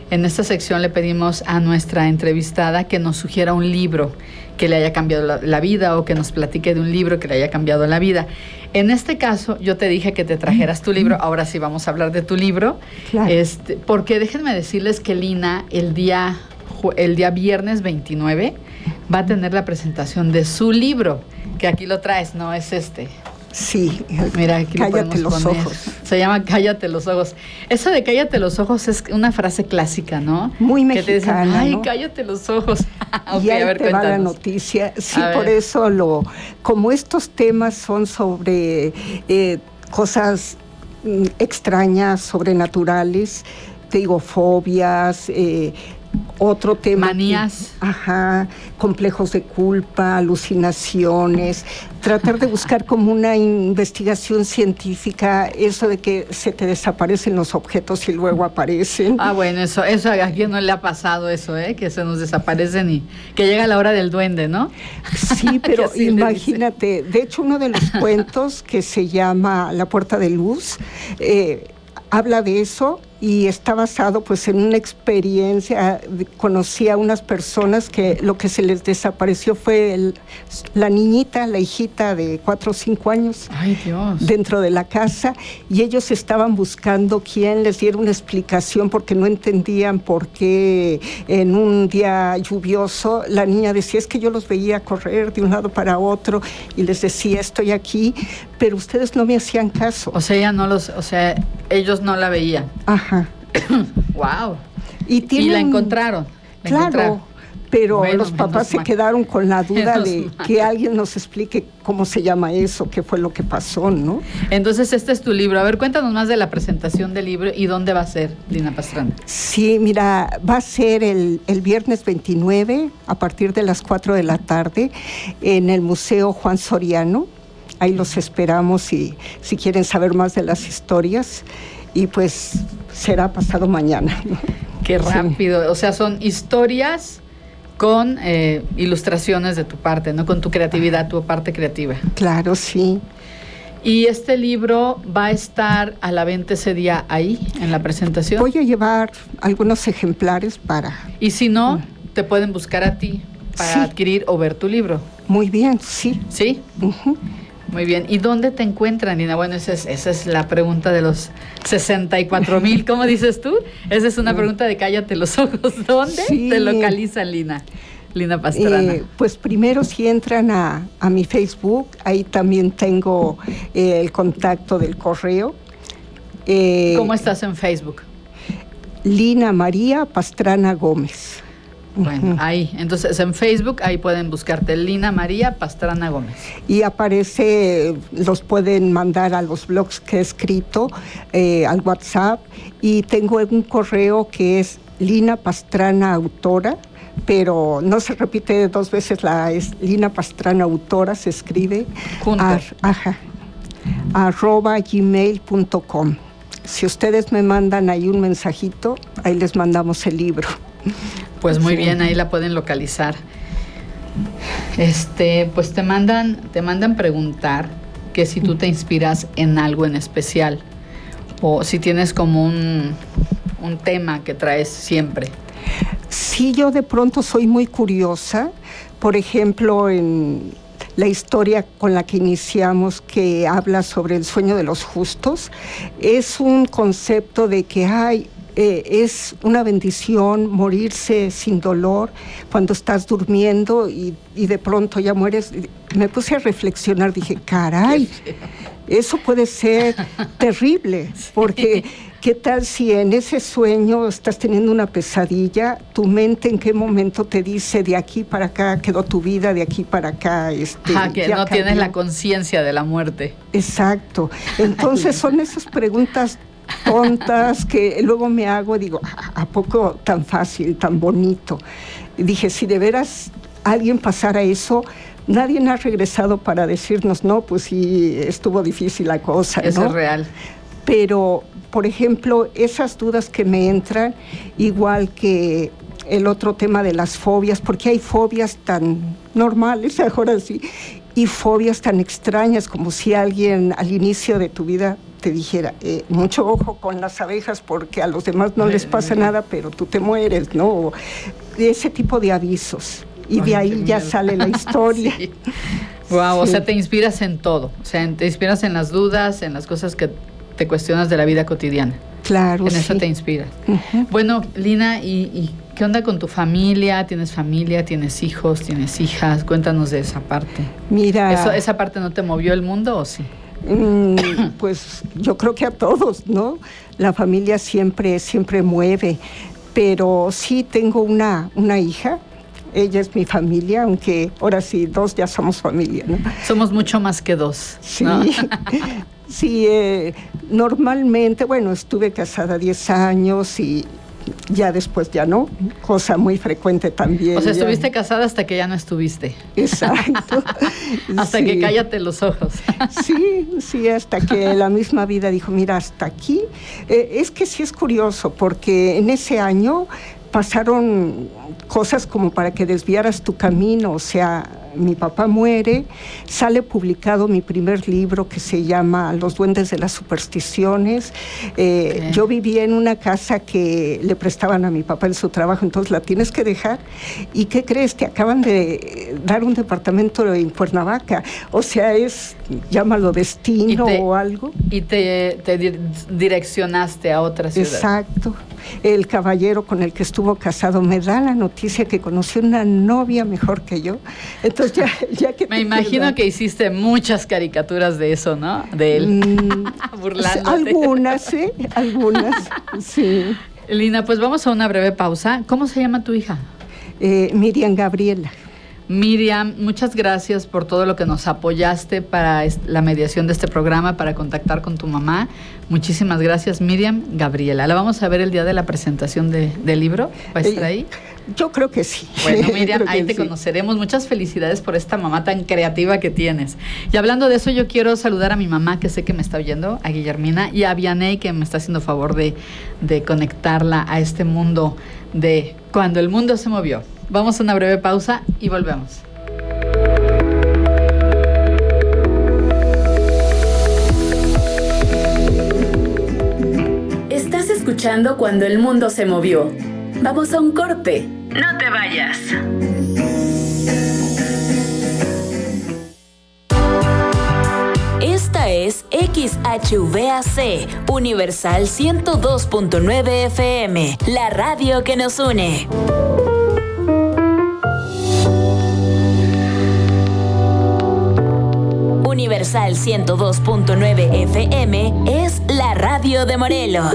En esta sección le pedimos a nuestra entrevistada que nos sugiera un libro que le haya cambiado la, la vida o que nos platique de un libro que le haya cambiado la vida. En este caso, yo te dije que te trajeras tu libro, ahora sí vamos a hablar de tu libro, Claro. este, porque déjenme decirles que Lina el día, el día viernes veintinueve va a tener la presentación de su libro, que aquí lo traes, no es este. Sí, Mira, aquí lo cállate podemos los poner. ojos. Se llama Cállate los ojos. Eso de cállate los ojos es una frase clásica, ¿no? Muy Que te dicen, mexicana, ay, ¿no? cállate los ojos. Ok, y ahí a ver, te va la cuéntanos. noticia. Sí, A por ver. eso lo, como estos temas son sobre eh, cosas mm, extrañas, sobrenaturales, te digo, fobias, eh, otro tema. Manías. Que, ajá, complejos de culpa, alucinaciones, tratar de buscar como una investigación científica, eso de que se te desaparecen los objetos y luego aparecen. Ah, bueno, eso, eso a quién no le ha pasado eso, ¿eh? Que se nos desaparecen y que llega la hora del duende, ¿no? Sí, pero Que así le imagínate, de hecho uno de los cuentos que se llama La Puerta de Luz, eh, habla de eso y está basado pues en una experiencia. Conocí a unas personas que lo que se les desapareció fue el, la niñita, la hijita de cuatro o cinco años. Ay, Dios. Dentro de la casa, y ellos estaban buscando quién les diera una explicación porque no entendían por qué en un día lluvioso la niña decía, es que yo los veía correr de un lado para otro y les decía, estoy aquí, pero ustedes no me hacían caso. O sea, ella no los, o sea, ellos no la veían. Ajá. Wow. Y, tienen, y la encontraron. La claro, encontraron. pero Bueno, los papás menos se mal. quedaron con la duda Menos de mal. que alguien nos explique cómo se llama eso, qué fue lo que pasó, ¿no? Entonces, este es tu libro. A ver, cuéntanos más de la presentación del libro y dónde va a ser, Lina Pastrana. Sí, mira, va a ser el, el viernes veintinueve a partir de las cuatro de la tarde en el Museo Juan Soriano. Ahí los esperamos si, si quieren saber más de las historias. Y pues será pasado mañana, ¿no? Qué rápido. Sí. O sea, son historias con eh, ilustraciones de tu parte, ¿no? Con tu creatividad, tu parte creativa. Claro, sí. ¿Y este libro va a estar a la venta ese día ahí, en la presentación? Voy a llevar algunos ejemplares para... Y si no, mm. te pueden buscar a ti para sí. adquirir o ver tu libro. Muy bien, sí. ¿Sí? Uh-huh. Muy bien. ¿Y dónde te encuentran, Lina? Bueno, esa es, esa es la pregunta de los sesenta y cuatro mil. ¿Cómo dices tú? Esa es una pregunta de cállate los ojos. ¿Dónde sí. te localiza, Lina? Lina Pastrana. Eh, pues primero si entran a, a mi Facebook, ahí también tengo eh, el contacto del correo. Eh, ¿Cómo estás en Facebook? Lina María Pastrana Gómez. Bueno, uh-huh. ahí, entonces en Facebook, ahí pueden buscarte Lina María Pastrana Gómez. Y aparece, los pueden mandar a los blogs que he escrito, eh, al WhatsApp, y tengo un correo que es Lina Pastrana Autora, pero no se repite dos veces, la es Lina Pastrana Autora, se escribe ar, ajá, arroba gmail punto com. Si ustedes me mandan ahí un mensajito, ahí les mandamos el libro. Pues muy sí. bien, ahí la pueden localizar. Este, pues te mandan, te mandan preguntar que si tú te inspiras en algo en especial o si tienes como un, un tema que traes siempre. Sí, yo de pronto soy muy curiosa. Por ejemplo, en la historia con la que iniciamos, que habla sobre el sueño de los justos, es un concepto de que hay Eh, es una bendición morirse sin dolor cuando estás durmiendo y, y de pronto ya mueres. Me puse a reflexionar, dije, caray, eso puede ser terrible, porque ¿qué tal si en ese sueño estás teniendo una pesadilla? Tu mente en qué momento te dice, de aquí para acá quedó tu vida, de aquí para acá... Este, ah, que no cambió. Tienes la conciencia de la muerte. Exacto. Entonces son esas preguntas tontas que luego me hago, digo, ¿a poco tan fácil, tan bonito? Y dije, si de veras alguien pasara eso, nadie ha regresado para decirnos, no, pues sí, estuvo difícil la cosa, eso ¿no? Es real. Pero, por ejemplo, esas dudas que me entran, igual que el otro tema de las fobias, porque hay fobias tan normales, ahora sí, y fobias tan extrañas, como si alguien al inicio de tu vida te dijera, eh, mucho ojo con las abejas porque a los demás no les pasa nada, pero tú te mueres, ¿no? Ese tipo de avisos. Y de ahí ya sale la historia. Sí. Wow, sí. O sea, te inspiras en todo. O sea, te inspiras en las dudas, en las cosas que te cuestionas de la vida cotidiana. Claro, En sí. eso te inspiras. Uh-huh. Bueno, Lina, ¿y, ¿y qué onda con tu familia? ¿Tienes familia? ¿Tienes hijos? ¿Tienes hijas? Cuéntanos de esa parte. Mira... ¿Eso, ¿Esa parte no te movió el mundo o sí? Mm, pues yo creo que a todos, ¿no? La familia siempre, siempre mueve. Pero sí tengo una, una hija. Ella es mi familia, aunque ahora sí, dos ya somos familia, ¿no? Somos mucho más que dos, Sí, ¿no? sí, eh, normalmente, bueno, estuve casada diez años y ya después ya no, cosa muy frecuente también. O sea, ya. estuviste casada hasta que ya no estuviste. Exacto. Hasta Sí. que cállate los ojos. Sí, sí, hasta que la misma vida dijo, mira, hasta aquí. Eh, es que sí es curioso, porque en ese año pasaron cosas como para que desviaras tu camino. O sea, mi papá muere, sale publicado mi primer libro que se llama Los duendes de las supersticiones. Eh, Okay. Yo vivía en una casa que le prestaban a mi papá en su trabajo, entonces la tienes que dejar. ¿Y qué crees? Te acaban de dar un departamento en Cuernavaca. O sea, es, llámalo destino te, o algo. Y te, te di- direccionaste a otra ciudad. Exacto. El caballero con el que estuvo casado me da la noticia que conoció una novia mejor que yo. Entonces ya, ya que Me te imagino queda. que hiciste muchas caricaturas de eso, ¿no? De él. Mm, Burlándote. algunas, ¿eh? Algunas, sí. Lina, pues vamos a una breve pausa. ¿Cómo se llama tu hija? Eh, Miriam Gabriela. Miriam, muchas gracias por todo lo que nos apoyaste para est- la mediación de este programa, para contactar con tu mamá. Muchísimas gracias, Miriam Gabriela. ¿La vamos a ver el día de la presentación de, del libro? ¿Va a estar ahí? Yo creo que sí. Bueno, Miriam, Creo que ahí te sí. conoceremos. Muchas felicidades por esta mamá tan creativa que tienes. Y hablando de eso, yo quiero saludar a mi mamá, que sé que me está oyendo, a Guillermina, y a Vianey, que me está haciendo favor de, de conectarla a este mundo de cuando el mundo se movió. Vamos a una breve pausa y volvemos. Estás escuchando Cuando el mundo se movió. Vamos a un corte. No te vayas. Esta es X H V A C, Universal ciento dos punto nueve F M, la radio que nos une. Universal ciento dos punto nueve F M es la radio de Morelos.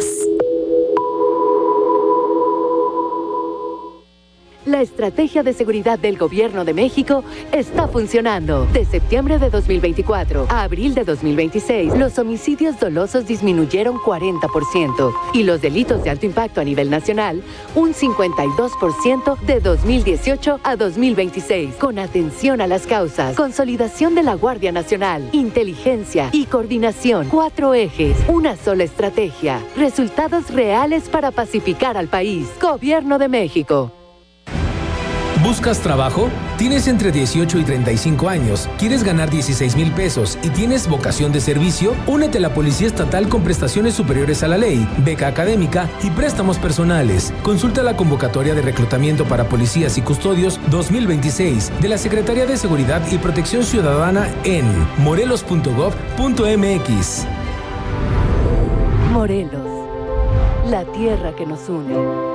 La estrategia de seguridad del Gobierno de México está funcionando. De septiembre de dos mil veinticuatro a abril de dos mil veintiséis, los homicidios dolosos disminuyeron cuarenta por ciento y los delitos de alto impacto a nivel nacional un cincuenta y dos por ciento de dos mil dieciocho a dos mil veintiséis. Con atención a las causas, consolidación de la Guardia Nacional, inteligencia y coordinación. Cuatro ejes, una sola estrategia. Resultados reales para pacificar al país. Gobierno de México. ¿Buscas trabajo? ¿Tienes entre dieciocho y treinta y cinco años? ¿Quieres ganar dieciséis mil pesos y tienes vocación de servicio? Únete a la Policía Estatal con prestaciones superiores a la ley, beca académica y préstamos personales. Consulta la convocatoria de reclutamiento para policías y custodios dos mil veintiséis de la Secretaría de Seguridad y Protección Ciudadana en morelos punto gov punto m x. Morelos, la tierra que nos une.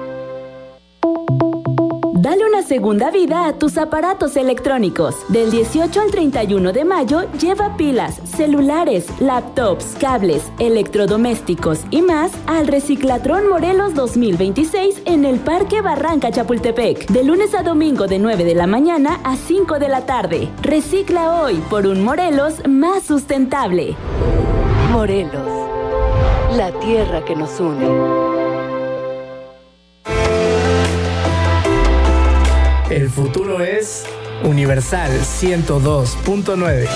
Dale una segunda vida a tus aparatos electrónicos. Del dieciocho al treinta y uno de mayo, lleva pilas, celulares, laptops, cables, electrodomésticos y más al Reciclatrón Morelos dos mil veintiséis en el Parque Barranca Chapultepec. De lunes a domingo de nueve de la mañana a cinco de la tarde. Recicla hoy por un Morelos más sustentable. Morelos, la tierra que nos une. El futuro es Universal ciento dos punto nueve.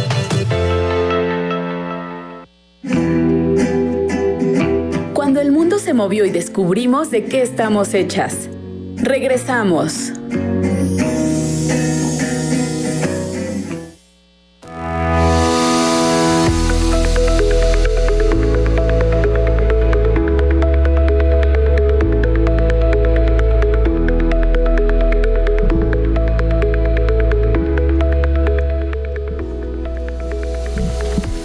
Cuando el mundo se movió y descubrimos de qué estamos hechas. Regresamos.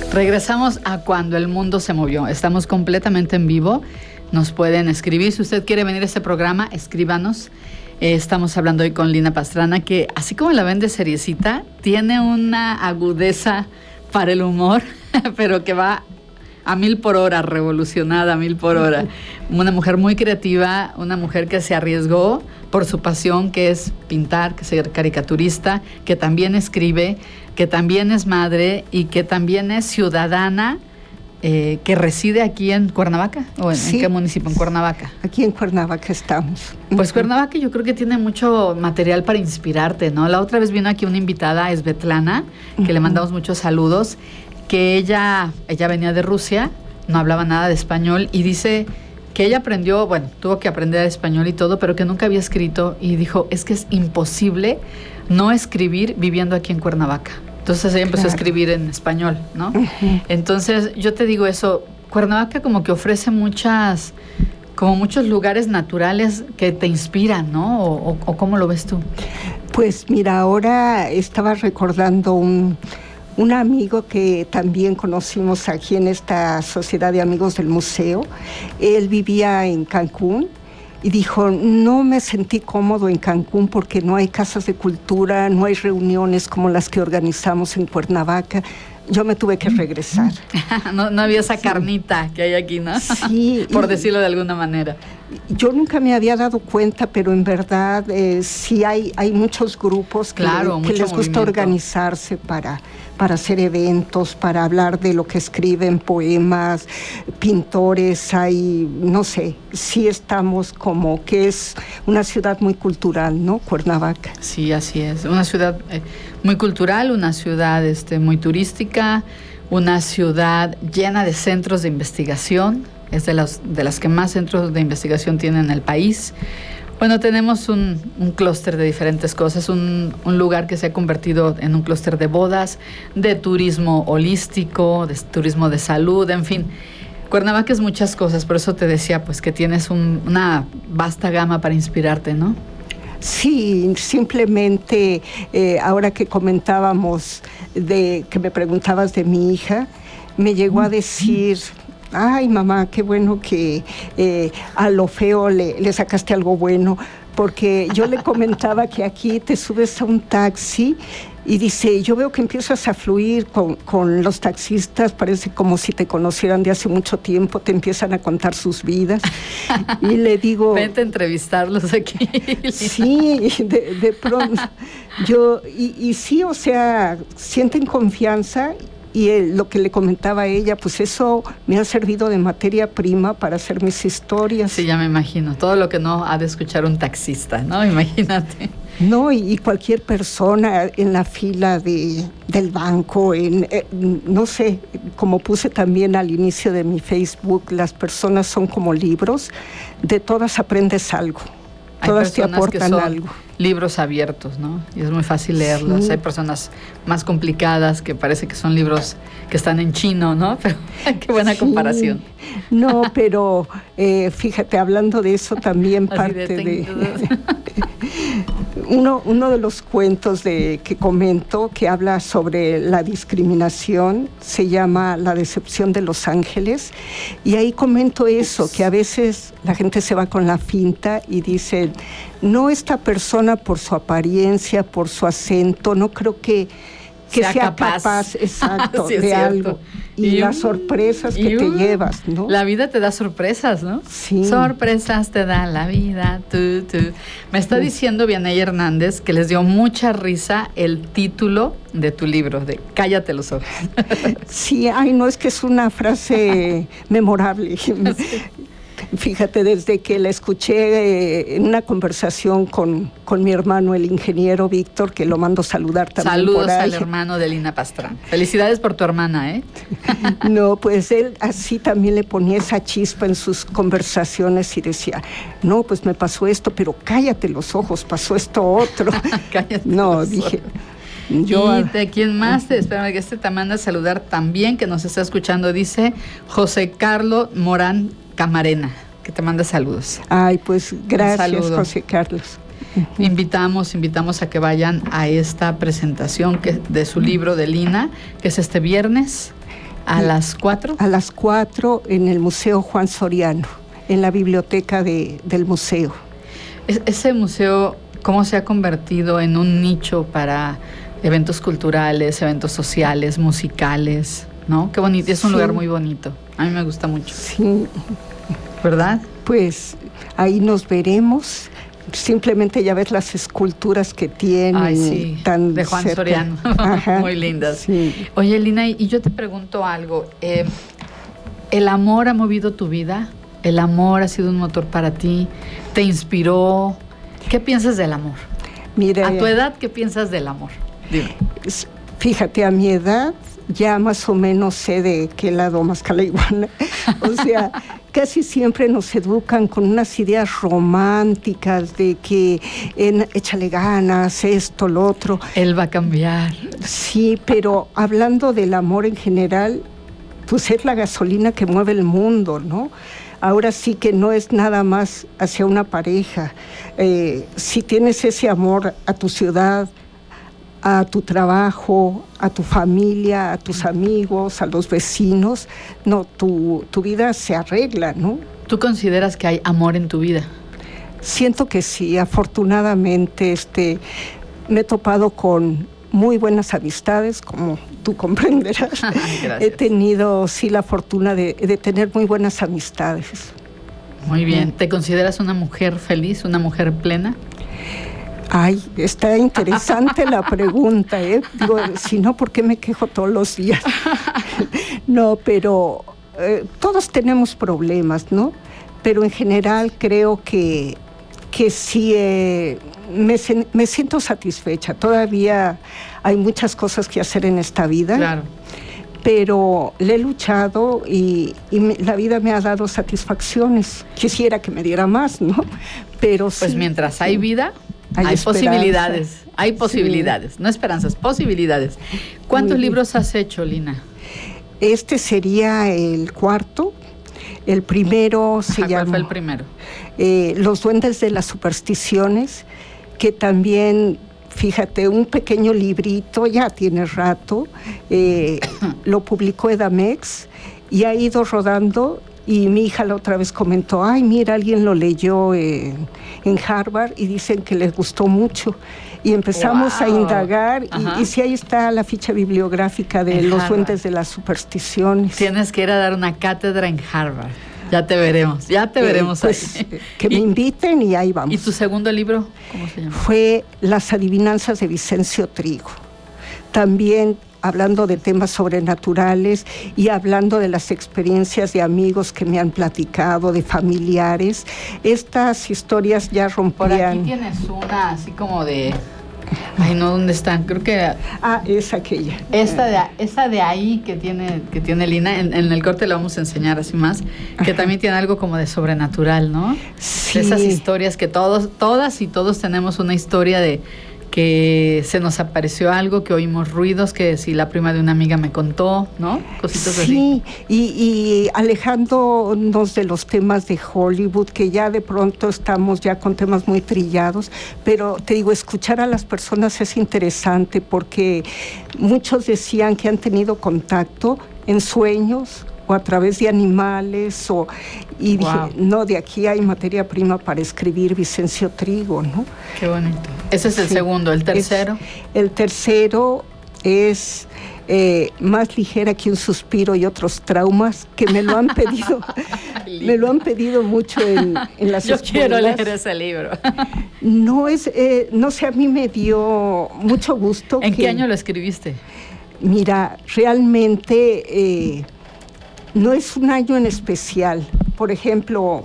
Regresamos a Cuando el Mundo se Movió. Estamos completamente en vivo. Nos pueden escribir. Si usted quiere venir a este programa, escríbanos. Eh, estamos hablando hoy con Lina Pastrana, que así como la ven de seriecita, tiene una agudeza para el humor, pero que va a mil por hora, revolucionada a mil por hora. Una mujer muy creativa, una mujer que se arriesgó por su pasión, que es pintar, que es ser caricaturista, que también escribe, que también es madre y que también es ciudadana, eh, que reside aquí en Cuernavaca. ¿O en, sí. en qué municipio? En Cuernavaca. Aquí en Cuernavaca estamos. Pues Cuernavaca yo creo que tiene mucho material para inspirarte, ¿no? La otra vez vino aquí una invitada, Svetlana, que uh-huh. le mandamos muchos saludos, que ella, ella venía de Rusia, no hablaba nada de español y dice que ella aprendió, bueno, tuvo que aprender español y todo, pero que nunca había escrito y dijo, es que es imposible no escribir viviendo aquí en Cuernavaca. Entonces ella empezó claro. a escribir en español, ¿no? Uh-huh. Entonces yo te digo eso, Cuernavaca como que ofrece muchas, como muchos lugares naturales que te inspiran, ¿no? ¿O, o, o cómo lo ves tú? Pues mira, ahora estaba recordando un... Un amigo que también conocimos aquí en esta Sociedad de Amigos del Museo, él vivía en Cancún y dijo, no me sentí cómodo en Cancún porque no hay casas de cultura, no hay reuniones como las que organizamos en Cuernavaca. Yo me tuve que regresar. no, no había esa sí. carnita que hay aquí, ¿no? Sí. Por decirlo de alguna manera. Yo nunca me había dado cuenta, pero en verdad eh, sí hay, hay muchos grupos que, claro, que les gusta movimiento. organizarse para, para hacer eventos, para hablar de lo que escriben, poemas, pintores, hay, no sé, sí estamos como que es una ciudad muy cultural, ¿no? Cuernavaca. Sí, así es. Una ciudad eh, muy cultural, una ciudad este, muy turística, una ciudad llena de centros de investigación. Es de las, de las que más centros de investigación tienen en el país. Bueno, tenemos un, un clúster de diferentes cosas, un, un lugar que se ha convertido en un clúster de bodas, de turismo holístico, de turismo de salud, en fin. Cuernavaca es muchas cosas, por eso te decía pues que tienes un, una vasta gama para inspirarte, ¿no? Sí, simplemente eh, ahora que comentábamos, de que me preguntabas de mi hija, me llegó a decir... Ay, mamá, qué bueno que eh, a lo feo le, le sacaste algo bueno, porque yo le comentaba que aquí te subes a un taxi y dice, yo veo que empiezas a fluir con, con los taxistas, parece como si te conocieran de hace mucho tiempo, te empiezan a contar sus vidas. Y le digo... Vente a entrevistarlos aquí. Sí, de, de pronto. Yo, y, y sí, o sea, sienten confianza. Y él, lo que le comentaba a ella, pues eso me ha servido de materia prima para hacer mis historias. Sí, ya me imagino. Todo lo que no ha de escuchar un taxista, ¿no? Imagínate. No, y, y cualquier persona en la fila de, del banco, en, eh, no sé, como puse también al inicio de mi Facebook, las personas son como libros, de todas aprendes algo. Hay todas te aportan que son algo. Libros abiertos, ¿no? Y es muy fácil leerlos. Sí. Hay personas más complicadas que parece que son libros que están en chino, ¿no? Pero qué buena sí. comparación. No, pero eh, fíjate, hablando de eso también parte de... de uno, uno de los cuentos de, que comento que habla sobre la discriminación se llama La decepción de los ángeles, y ahí comento eso, que a veces la gente se va con la finta y dice, no, esta persona por su apariencia, por su acento, no creo que que sea, sea capaz, capaz exacto, sí, de cierto. algo. Y, y las sorpresas que te llevas, ¿no? La vida te da sorpresas, ¿no? Sí. Sorpresas te da la vida. Tú, tú. Me está sí. diciendo Vianey Hernández que les dio mucha risa el título de tu libro, de Cállate los ojos. Sí, ay, no, es que es una frase memorable. Sí. Fíjate, desde que la escuché eh, en una conversación con, con mi hermano, el ingeniero Víctor, que lo mando saludar también. Saludos por ahí. al hermano de Lina Pastrana. Felicidades por tu hermana, ¿eh? No, pues él así también le ponía esa chispa en sus conversaciones y decía, no, pues me pasó esto, pero cállate los ojos, pasó esto otro. Cállate no, los dije... Ojos. Yo, y de quién más te espera, que este te manda a saludar también, que nos está escuchando, dice José Carlos Morán Camarena, que te manda saludos. Ay, pues gracias, José Carlos. Invitamos, invitamos a que vayan a esta presentación que, de su libro de Lina, que es este viernes. ¿A las cuatro? A las cuatro en el Museo Juan Soriano, en la biblioteca de, del museo. Es, ese museo, ¿cómo se ha convertido en un nicho para eventos culturales, eventos sociales, musicales? ¿No? Qué bonito, es un sí. lugar muy bonito. A mí me gusta mucho. Sí. ¿Verdad? Pues ahí nos veremos. Simplemente ya ves las esculturas que tiene. Ay, sí, tan de Juan cerca. Soriano. Muy lindas. Sí. Oye, Lina, y yo te pregunto algo. Eh, ¿El amor ha movido tu vida? ¿El amor ha sido un motor para ti? ¿Te inspiró? ¿Qué piensas del amor? Mira, a tu edad, ¿qué piensas del amor? Dime. Fíjate, a mi edad ya más o menos sé de qué lado más la iguana. O sea, casi siempre nos educan con unas ideas románticas de que en, échale ganas, esto, lo otro. Él va a cambiar. Sí, pero hablando del amor en general, pues es la gasolina que mueve el mundo, ¿no? Ahora sí que no es nada más hacia una pareja. Eh, si tienes ese amor a tu ciudad, a tu trabajo, a tu familia, a tus amigos, a los vecinos, no, tu, tu vida se arregla, ¿no? ¿Tú consideras que hay amor en tu vida? Siento que sí, afortunadamente este, me he topado con muy buenas amistades, como tú comprenderás. He tenido, sí, la fortuna de, de tener muy buenas amistades. Muy bien. ¿Te consideras una mujer feliz, una mujer plena? Ay, está interesante la pregunta, ¿eh? Digo, si no, ¿por qué me quejo todos los días? No, pero eh, todos tenemos problemas, ¿no? Pero en general creo que, que sí eh, me, me siento satisfecha. Todavía hay muchas cosas que hacer en esta vida. Claro. Pero le he luchado y, y me, la vida me ha dado satisfacciones. Quisiera que me diera más, ¿no? Pero pues sí, mientras sí. hay vida... Hay, hay posibilidades, hay posibilidades, sí. No esperanzas, posibilidades. ¿Cuántos libros has hecho, Lina? Este sería el cuarto. El primero se Ajá, llama... ¿Cuál fue el primero? Eh, Los duendes de las supersticiones, que también, fíjate, un pequeño librito, ya tiene rato, eh, lo publicó Edamex y ha ido rodando. Y mi hija la otra vez comentó, ay, mira, alguien lo leyó en, en Harvard y dicen que les gustó mucho. Y empezamos wow. a indagar y, y sí, ahí está la ficha bibliográfica de en Los Harvard. Duendes de las supersticiones. Tienes que ir a dar una cátedra en Harvard. Ya te veremos, ya te veremos eh, pues, ahí. Que me inviten y ahí vamos. ¿Y tu segundo libro? ¿Cómo se llama? Fue Las adivinanzas de Vicencio Trigo. También hablando de temas sobrenaturales y hablando de las experiencias de amigos que me han platicado, de familiares. Estas historias ya rompían... Por aquí tienes una así como de... Ay, no, ¿dónde están? Creo que... Ah, es aquella. Esta de, esa de ahí que tiene, que tiene Lina, en, en el corte la vamos a enseñar así más, que Ajá. también tiene algo como de sobrenatural, ¿no? Sí. De esas historias que todos, todas y todos tenemos una historia de... que se nos apareció algo, que oímos ruidos, que si la prima de una amiga me contó, ¿no? Cositas sí, así. Sí, y, y alejándonos de los temas de Hollywood, que ya de pronto estamos ya con temas muy trillados, pero te digo, escuchar a las personas es interesante porque muchos decían que han tenido contacto en sueños o a través de animales, o, y wow. dije, no, de aquí hay materia prima para escribir Vicencio Trigo, ¿no? Qué bonito. Ese es el sí. segundo, ¿el tercero? Es, el tercero es eh, Más ligera que un suspiro y otros traumas, que me lo han pedido, me lo han pedido mucho en, en las Yo escuelas. Quiero leer ese libro. No es, eh, no sé, a mí me dio mucho gusto. ¿En que, qué año lo escribiste? Mira, realmente... Eh, no es un año en especial. Por ejemplo,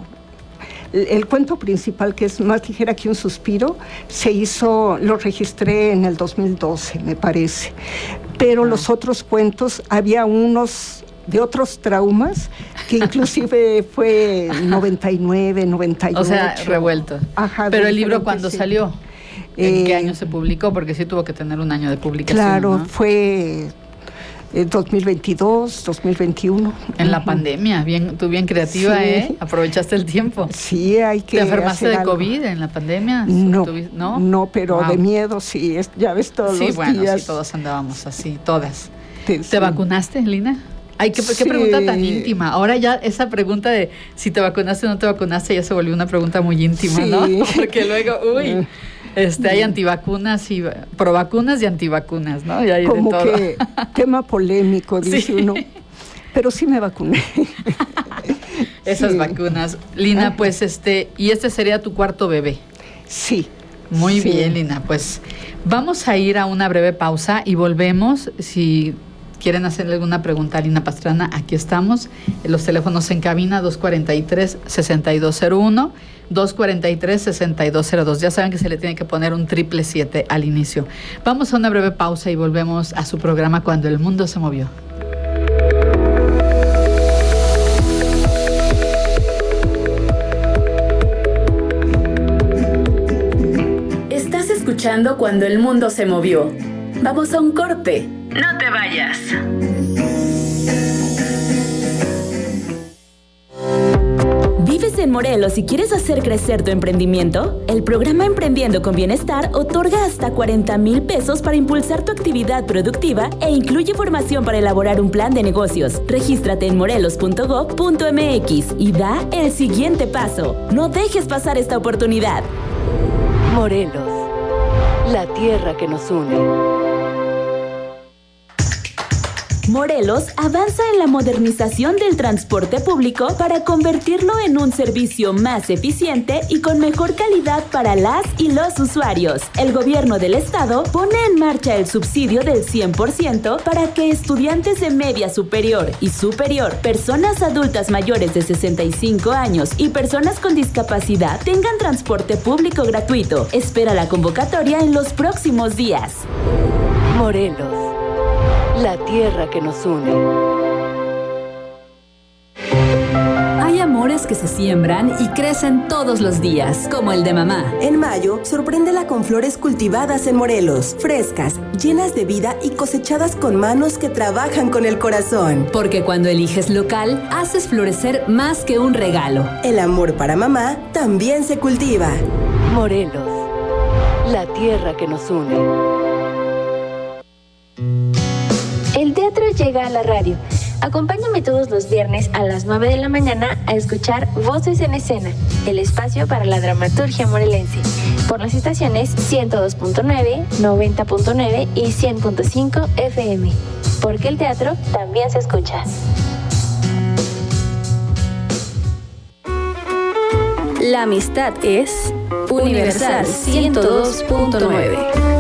el, el cuento principal, que es Más ligera que un suspiro, se hizo, lo registré en el dos mil doce, me parece. Pero ah. los otros cuentos, había unos de otros traumas, que inclusive fue noventa y nueve, noventa y ocho. O sea, revuelto. Ajá. Pero el libro, ¿cuándo sí. salió? ¿En eh, qué año se publicó? Porque sí tuvo que tener un año de publicación, Claro, ¿no? fue... dos mil veintidós, dos mil veintiuno. En la pandemia, bien, tú bien creativa, sí. ¿eh? Aprovechaste el tiempo. Sí, hay que ¿Te enfermaste de algo. COVID en la pandemia? No, ¿no? no, pero wow. de miedo sí, es, ya ves todos sí, los bueno, días. Sí, todos andábamos así, todas. Te, ¿Te sí. vacunaste, Lina? Ay, qué, qué Sí. pregunta tan íntima. Ahora ya esa pregunta de si te vacunaste o no te vacunaste ya se volvió una pregunta muy íntima, Sí. ¿no? Porque luego, uy, este, hay antivacunas y provacunas y antivacunas, ¿no? Y hay Como de todo. que tema polémico, dice Sí. uno. Pero sí me vacuné. Esas Sí. vacunas. Lina, Ajá. pues este, y este sería tu cuarto bebé. Sí. Muy Sí. bien, Lina. Pues vamos a ir a una breve pausa y volvemos. Si quieren hacerle alguna pregunta a Lina Pastrana, aquí estamos. Los teléfonos en cabina dos cuatro tres, seis dos cero uno, dos cuatro tres, seis dos cero dos. Ya saben que se le tiene que poner un triple siete al inicio. Vamos a una breve pausa y volvemos a su programa Cuando el Mundo se Movió. Estás escuchando Cuando el Mundo se Movió. Vamos a un corte. No te vayas. ¿Vives en Morelos y quieres hacer crecer tu emprendimiento? El programa Emprendiendo con Bienestar otorga hasta cuarenta mil pesos para impulsar tu actividad productiva e incluye formación para elaborar un plan de negocios. Regístrate en morelos punto gob punto m x y da el siguiente paso. No dejes pasar esta oportunidad. Morelos, la tierra que nos une. Morelos avanza en la modernización del transporte público para convertirlo en un servicio más eficiente y con mejor calidad para las y los usuarios. El gobierno del estado pone en marcha el subsidio del cien por ciento para que estudiantes de media superior y superior, personas adultas mayores de sesenta y cinco años y personas con discapacidad tengan transporte público gratuito. Espera la convocatoria en los próximos días. Morelos, la tierra que nos une. Hay amores que se siembran y crecen todos los días, como el de mamá. En mayo, sorpréndela con flores cultivadas en Morelos, frescas, llenas de vida y cosechadas con manos que trabajan con el corazón. Porque cuando eliges local, haces florecer más que un regalo. El amor para mamá también se cultiva. Morelos, la tierra que nos une. El teatro llega a la radio. Acompáñame todos los viernes a las nueve de la mañana a escuchar Voces en Escena, el espacio para la dramaturgia morelense, por las estaciones ciento dos punto nueve, noventa punto nueve y cien punto cinco F M, porque el teatro también se escucha. La amistad es Universal ciento dos punto nueve.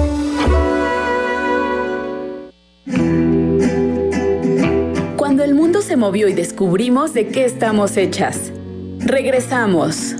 Cuando el mundo se movió y descubrimos de qué estamos hechas. Regresamos.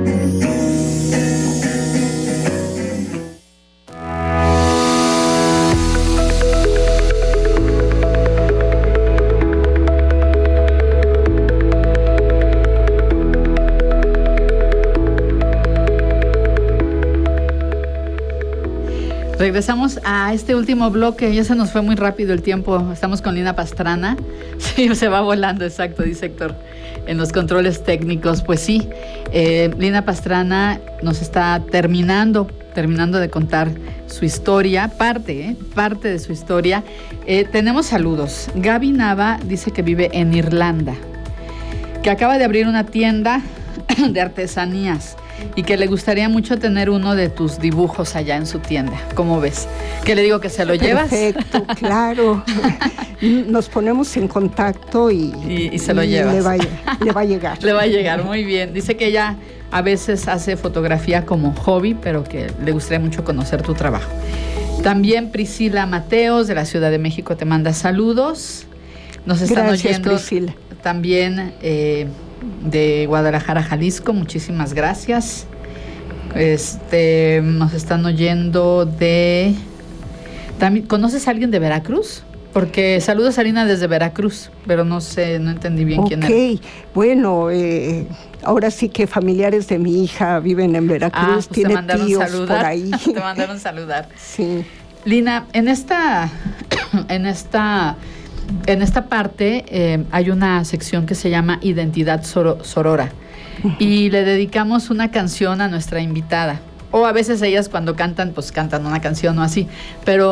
Regresamos a este último bloque. Ya se nos fue muy rápido el tiempo. Estamos con Lina Pastrana. Sí, se va volando, exacto, dice Héctor. En los controles técnicos, pues sí. Eh, Lina Pastrana nos está terminando, terminando de contar su historia, parte, ¿eh? parte de su historia. Eh, tenemos saludos. Gaby Nava dice que vive en Irlanda, que acaba de abrir una tienda de artesanías y que le gustaría mucho tener uno de tus dibujos allá en su tienda. ¿Cómo ves? ¿Qué le digo, que se lo llevas? Perfecto, claro. Nos ponemos en contacto y, y, y se lo llevas. Le va, le va a llegar. Le va a llegar, muy bien. Dice que ella a veces hace fotografía como hobby, pero que le gustaría mucho conocer tu trabajo. También Priscila Mateos, de la Ciudad de México, te manda saludos. Nos están Gracias, oyendo Priscila. También eh, de Guadalajara, Jalisco, muchísimas gracias. Este, nos están oyendo de... ¿También, ¿conoces a alguien de Veracruz? Porque saludos a Lina desde Veracruz, pero no sé, no entendí bien okay. quién era. Ok, bueno, eh, ahora sí que familiares de mi hija viven en Veracruz, ah, pues tiene te mandaron tíos saludar. por ahí. Te mandaron saludar. Sí. Lina, en esta, en esta, en esta parte eh, hay una sección que se llama Identidad Sor- Sorora y le dedicamos una canción a nuestra invitada. O a veces ellas cuando cantan, pues cantan una canción o así, pero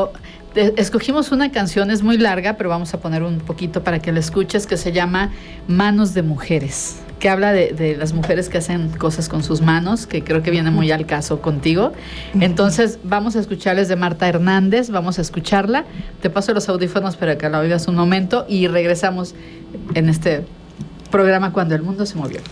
te, escogimos una canción, es muy larga, pero vamos a poner un poquito para que la escuches, que se llama Manos de Mujeres, que habla de, de las mujeres que hacen cosas con sus manos, que creo que viene muy al caso contigo. Entonces vamos a escucharles de Marta Hernández, vamos a escucharla. Te paso los audífonos para que la oigas un momento y regresamos en este programa Cuando el Mundo se Movió.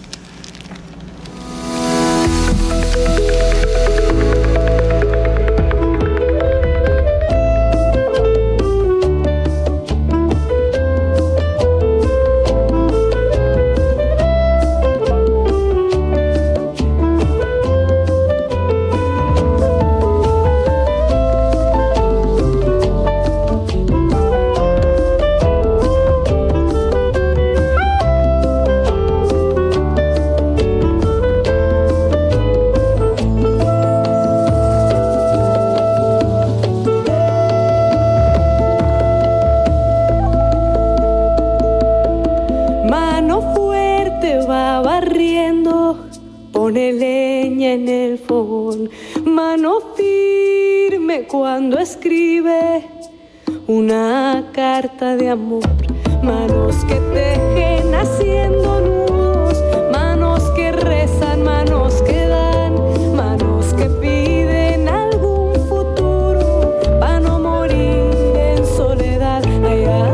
Pone leña en el fogón, mano firme cuando escribe una carta de amor, manos que tejen haciendo nudos, manos que rezan, manos que dan, manos que piden algún futuro para no morir en soledad. Allá.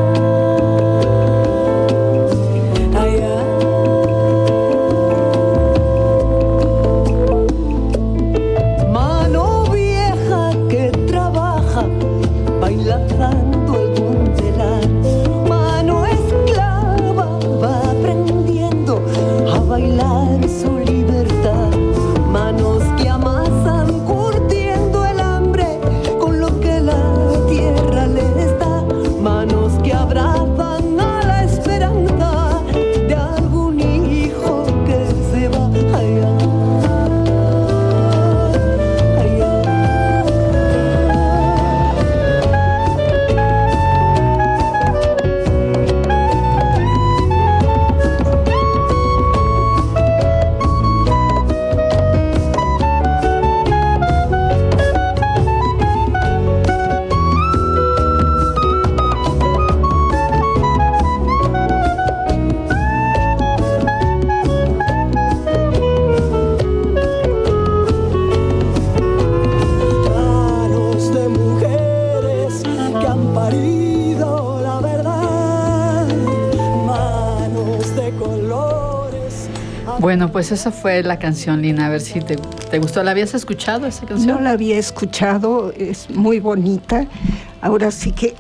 Bueno, pues esa fue la canción, Lina. A ver si te, te gustó. ¿La habías escuchado esa canción? No la había escuchado, es muy bonita. Ahora sí que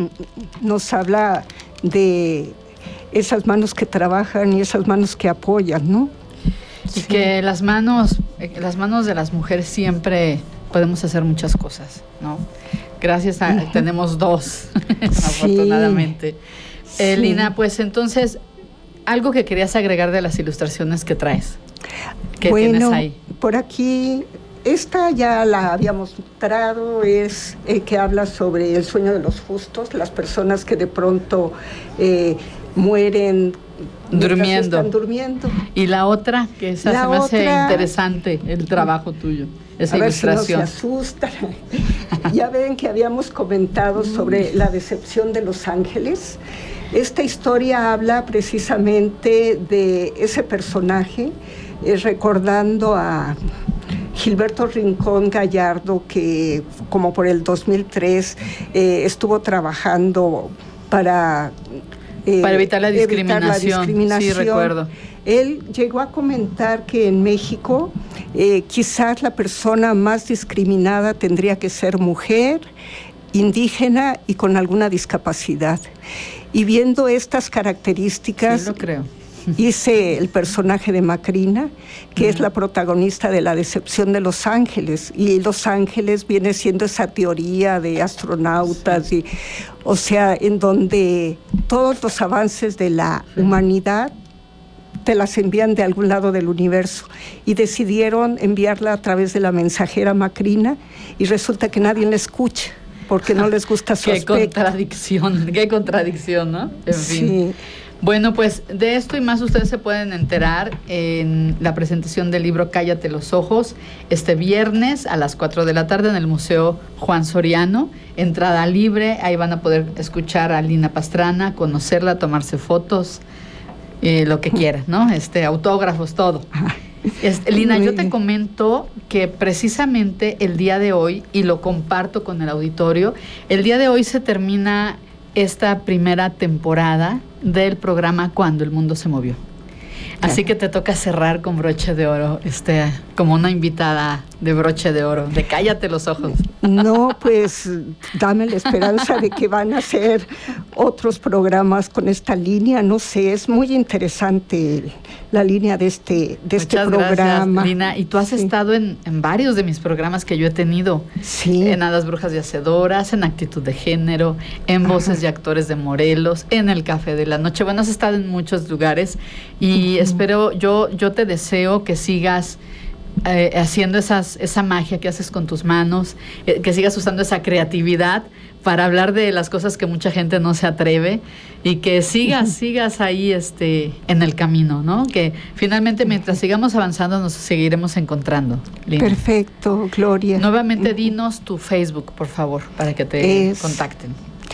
nos habla de esas manos que trabajan y esas manos que apoyan, ¿no? Y sí. que las manos, las manos de las mujeres siempre podemos hacer muchas cosas, ¿no? Gracias a, uh-huh. tenemos dos, afortunadamente. Sí. Eh, sí. Lina, pues entonces, algo que querías agregar de las ilustraciones que traes. ¿Qué bueno, tienes ahí? Por aquí, esta ya la habíamos mostrado, es eh, que habla sobre el sueño de los justos, las personas que de pronto eh, mueren durmiendo. Están durmiendo. Y la otra, que esa la se me hace otra, interesante, el trabajo tuyo, esa a ilustración. Ver si no se asustan. Ya ven que habíamos comentado sobre la decepción de los ángeles. Esta historia habla precisamente de ese personaje, eh, recordando a Gilberto Rincón Gallardo, que como por el dos mil tres eh, estuvo trabajando para... Eh, para evitar la discriminación. Evitar la discriminación. Sí, recuerdo. Él llegó a comentar que en México eh, quizás la persona más discriminada tendría que ser mujer, indígena y con alguna discapacidad. Y viendo estas características, sí, lo creo. hice el personaje de Macrina, que uh-huh. es la protagonista de La Decepción de los Ángeles. Y Los Ángeles viene siendo esa teoría de astronautas, sí. y, o sea, en donde todos los avances de la sí. humanidad te las envían de algún lado del universo. Y decidieron enviarla a través de la mensajera Macrina, y resulta que nadie la escucha, porque no les gusta su qué aspecto. contradicción, qué contradicción, ¿no? En sí. fin. Bueno, pues de esto y más ustedes se pueden enterar en la presentación del libro Cállate los ojos, este viernes a las cuatro de la tarde en el Museo Juan Soriano. Entrada libre, ahí van a poder escuchar a Lina Pastrana, conocerla, tomarse fotos, eh, lo que quieran, ¿no? Este, autógrafos, todo. Este, Lina, yo te comento que precisamente el día de hoy, y lo comparto con el auditorio, el día de hoy se termina esta primera temporada del programa Cuando el Mundo se Movió. Así que te toca cerrar con broche de oro, este, como una invitada de broche de oro, de Cállate los ojos. No, pues dame la esperanza de que van a hacer otros programas con esta línea, no sé, es muy interesante la línea de este, de este Muchas programa. Gracias, Lina. Y tú has sí. estado en, en varios de mis programas que yo he tenido. Sí. En Hadas Brujas y Hacedoras, en Actitud de Género, en Ajá. Voces y Actores de Morelos, en El Café de la Noche. Bueno, has estado en muchos lugares y uh-huh. espero, yo, yo te deseo que sigas Eh, haciendo esas, esa magia que haces con tus manos, eh, que sigas usando esa creatividad para hablar de las cosas que mucha gente no se atreve y que sigas, uh-huh. sigas ahí este, en el camino, ¿no? Que finalmente mientras sigamos avanzando nos seguiremos encontrando. Lina. Perfecto, Gloria. Nuevamente uh-huh. dinos tu Facebook, por favor, para que te es contacten.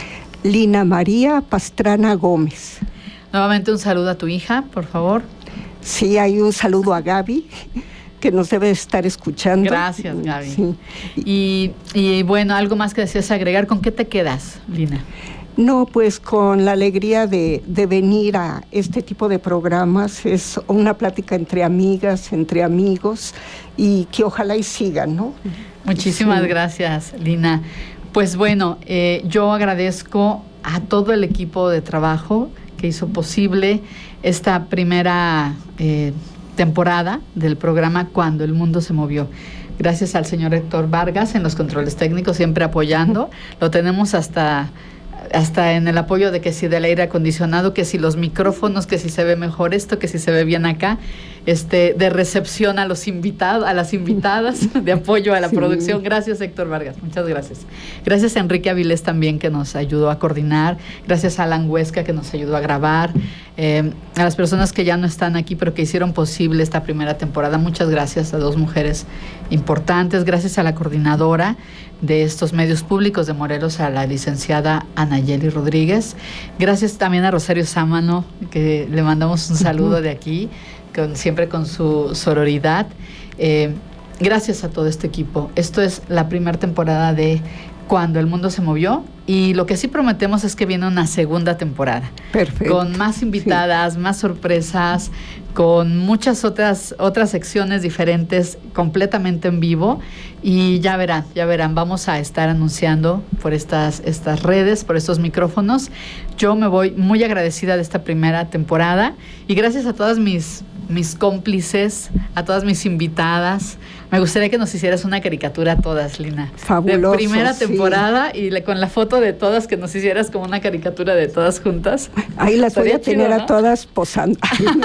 Lina María Pastrana Gómez. Nuevamente un saludo a tu hija, por favor. Sí, hay un saludo a Gaby, que nos debe estar escuchando. Gracias, Gaby. Sí. Y, y bueno, algo más que deseas agregar, ¿con qué te quedas, Lina? No, pues con la alegría de, de venir a este tipo de programas, es una plática entre amigas, entre amigos, y que ojalá y sigan, ¿no? Muchísimas sí. gracias, Lina. Pues bueno, eh, yo agradezco a todo el equipo de trabajo que hizo posible esta primera eh, temporada del programa Cuando el Mundo se Movió. Gracias al señor Héctor Vargas en los controles técnicos, siempre apoyando. Lo tenemos hasta, hasta en el apoyo de que si del aire acondicionado, que si los micrófonos, que si se ve mejor esto, que si se ve bien acá, este, de recepción a los invitados, a las invitadas, de apoyo a la sí. producción. Gracias, Héctor Vargas, muchas gracias. Gracias a Enrique Avilés también, que nos ayudó a coordinar. Gracias a Alan Huesca, que nos ayudó a grabar. Eh, a las personas que ya no están aquí, pero que hicieron posible esta primera temporada, muchas gracias a dos mujeres importantes. Gracias a la coordinadora de estos medios públicos de Morelos, a la licenciada Anayeli Rodríguez. Gracias también a Rosario Sámano, que le mandamos un saludo de aquí, con, siempre con su sororidad. Eh, gracias a todo este equipo. Esto es la primera temporada de Cuando el Mundo se Movió, y lo que sí prometemos es que viene una segunda temporada. Perfecto. Con más invitadas, sí. más sorpresas, con muchas otras otras secciones diferentes, completamente en vivo, y ya verán, ya verán, vamos a estar anunciando por estas, estas redes, por estos micrófonos. Yo me voy muy agradecida de esta primera temporada, y gracias a todas mis, mis cómplices, a todas mis invitadas. Me gustaría que nos hicieras una caricatura a todas, Lina. Fabuloso. De primera sí. temporada, y le, con la foto de todas, que nos hicieras como una caricatura de todas juntas. Ahí las voy a chido, tener ¿no? a todas posando.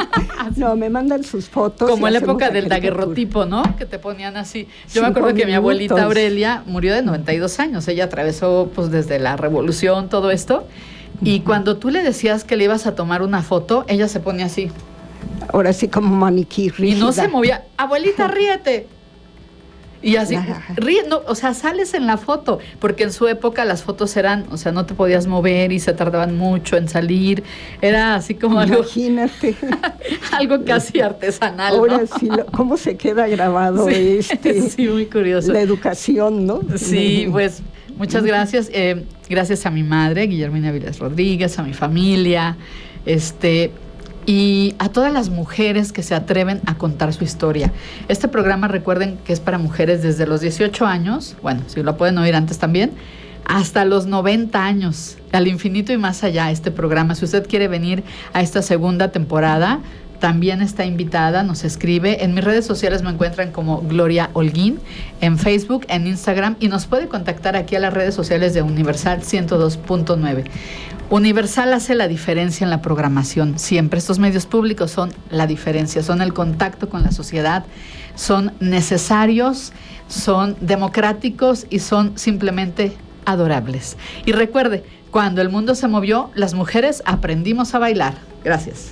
No, me mandan sus fotos. Como en la época del daguerrotipo, ¿no? Que te ponían así. Yo Cinco me acuerdo que minutos. Mi abuelita Aurelia murió de noventa y dos años. Ella atravesó pues desde la revolución, todo esto. Y uh-huh. cuando tú le decías que le ibas a tomar una foto, ella se ponía así. Ahora sí, como maniquí rígida. Y no se movía. Abuelita, ríete. Y así, ríe, no, o sea, sales en la foto, porque en su época las fotos eran, o sea, no te podías mover y se tardaban mucho en salir, era así como Imagínate. algo, algo casi artesanal, Ahora ¿no? sí, lo, ¿cómo se queda grabado sí, este? Sí, muy curioso. La educación, ¿no? Sí, pues, muchas gracias, eh, gracias a mi madre, Guillermina Avilés Rodríguez, a mi familia, este... y a todas las mujeres que se atreven a contar su historia. Este programa, recuerden que es para mujeres desde los dieciocho años, bueno, si lo pueden oír antes también, hasta los noventa años, al infinito y más allá este programa. Si usted quiere venir a esta segunda temporada, también está invitada, nos escribe. En mis redes sociales me encuentran como Gloria Holguín, en Facebook, en Instagram, y nos puede contactar aquí a las redes sociales de Universal ciento dos punto nueve. Universal hace la diferencia en la programación, siempre. Estos medios públicos son la diferencia, son el contacto con la sociedad, son necesarios, son democráticos y son simplemente adorables. Y recuerde, cuando el mundo se movió, las mujeres aprendimos a bailar. Gracias.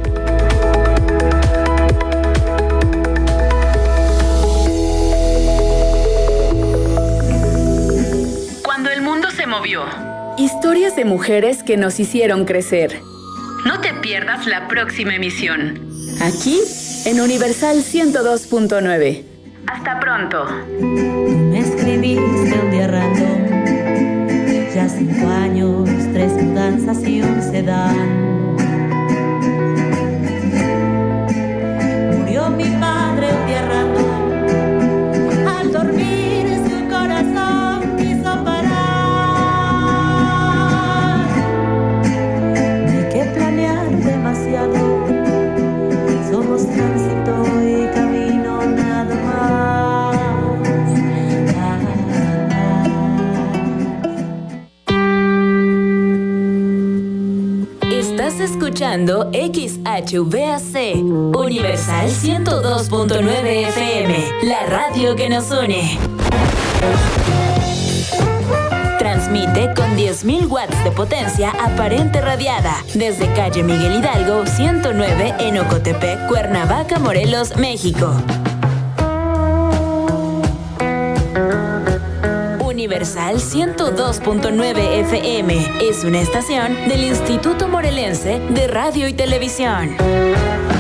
Cuando el mundo se movió. Historias de mujeres que nos hicieron crecer. No te pierdas la próxima emisión. Aquí, en Universal ciento dos punto nueve. Hasta pronto. Me escribiste un día random. Ya cinco años, tres mudanzas y un sedán. Murió mi padre un día random. Al dormir su corazón quiso parar. No hay que planear demasiado. Somos tránsito y camino nada más. Ah, ah. Estás escuchando X H V A C, Universal ciento dos punto nueve F M, la radio que nos une. Transmite con diez mil watts de potencia aparente radiada desde calle Miguel Hidalgo ciento nueve en Ocotepec, Cuernavaca, Morelos, México. Universal ciento dos punto nueve F M es una estación del Instituto Morelense de Radio y Televisión.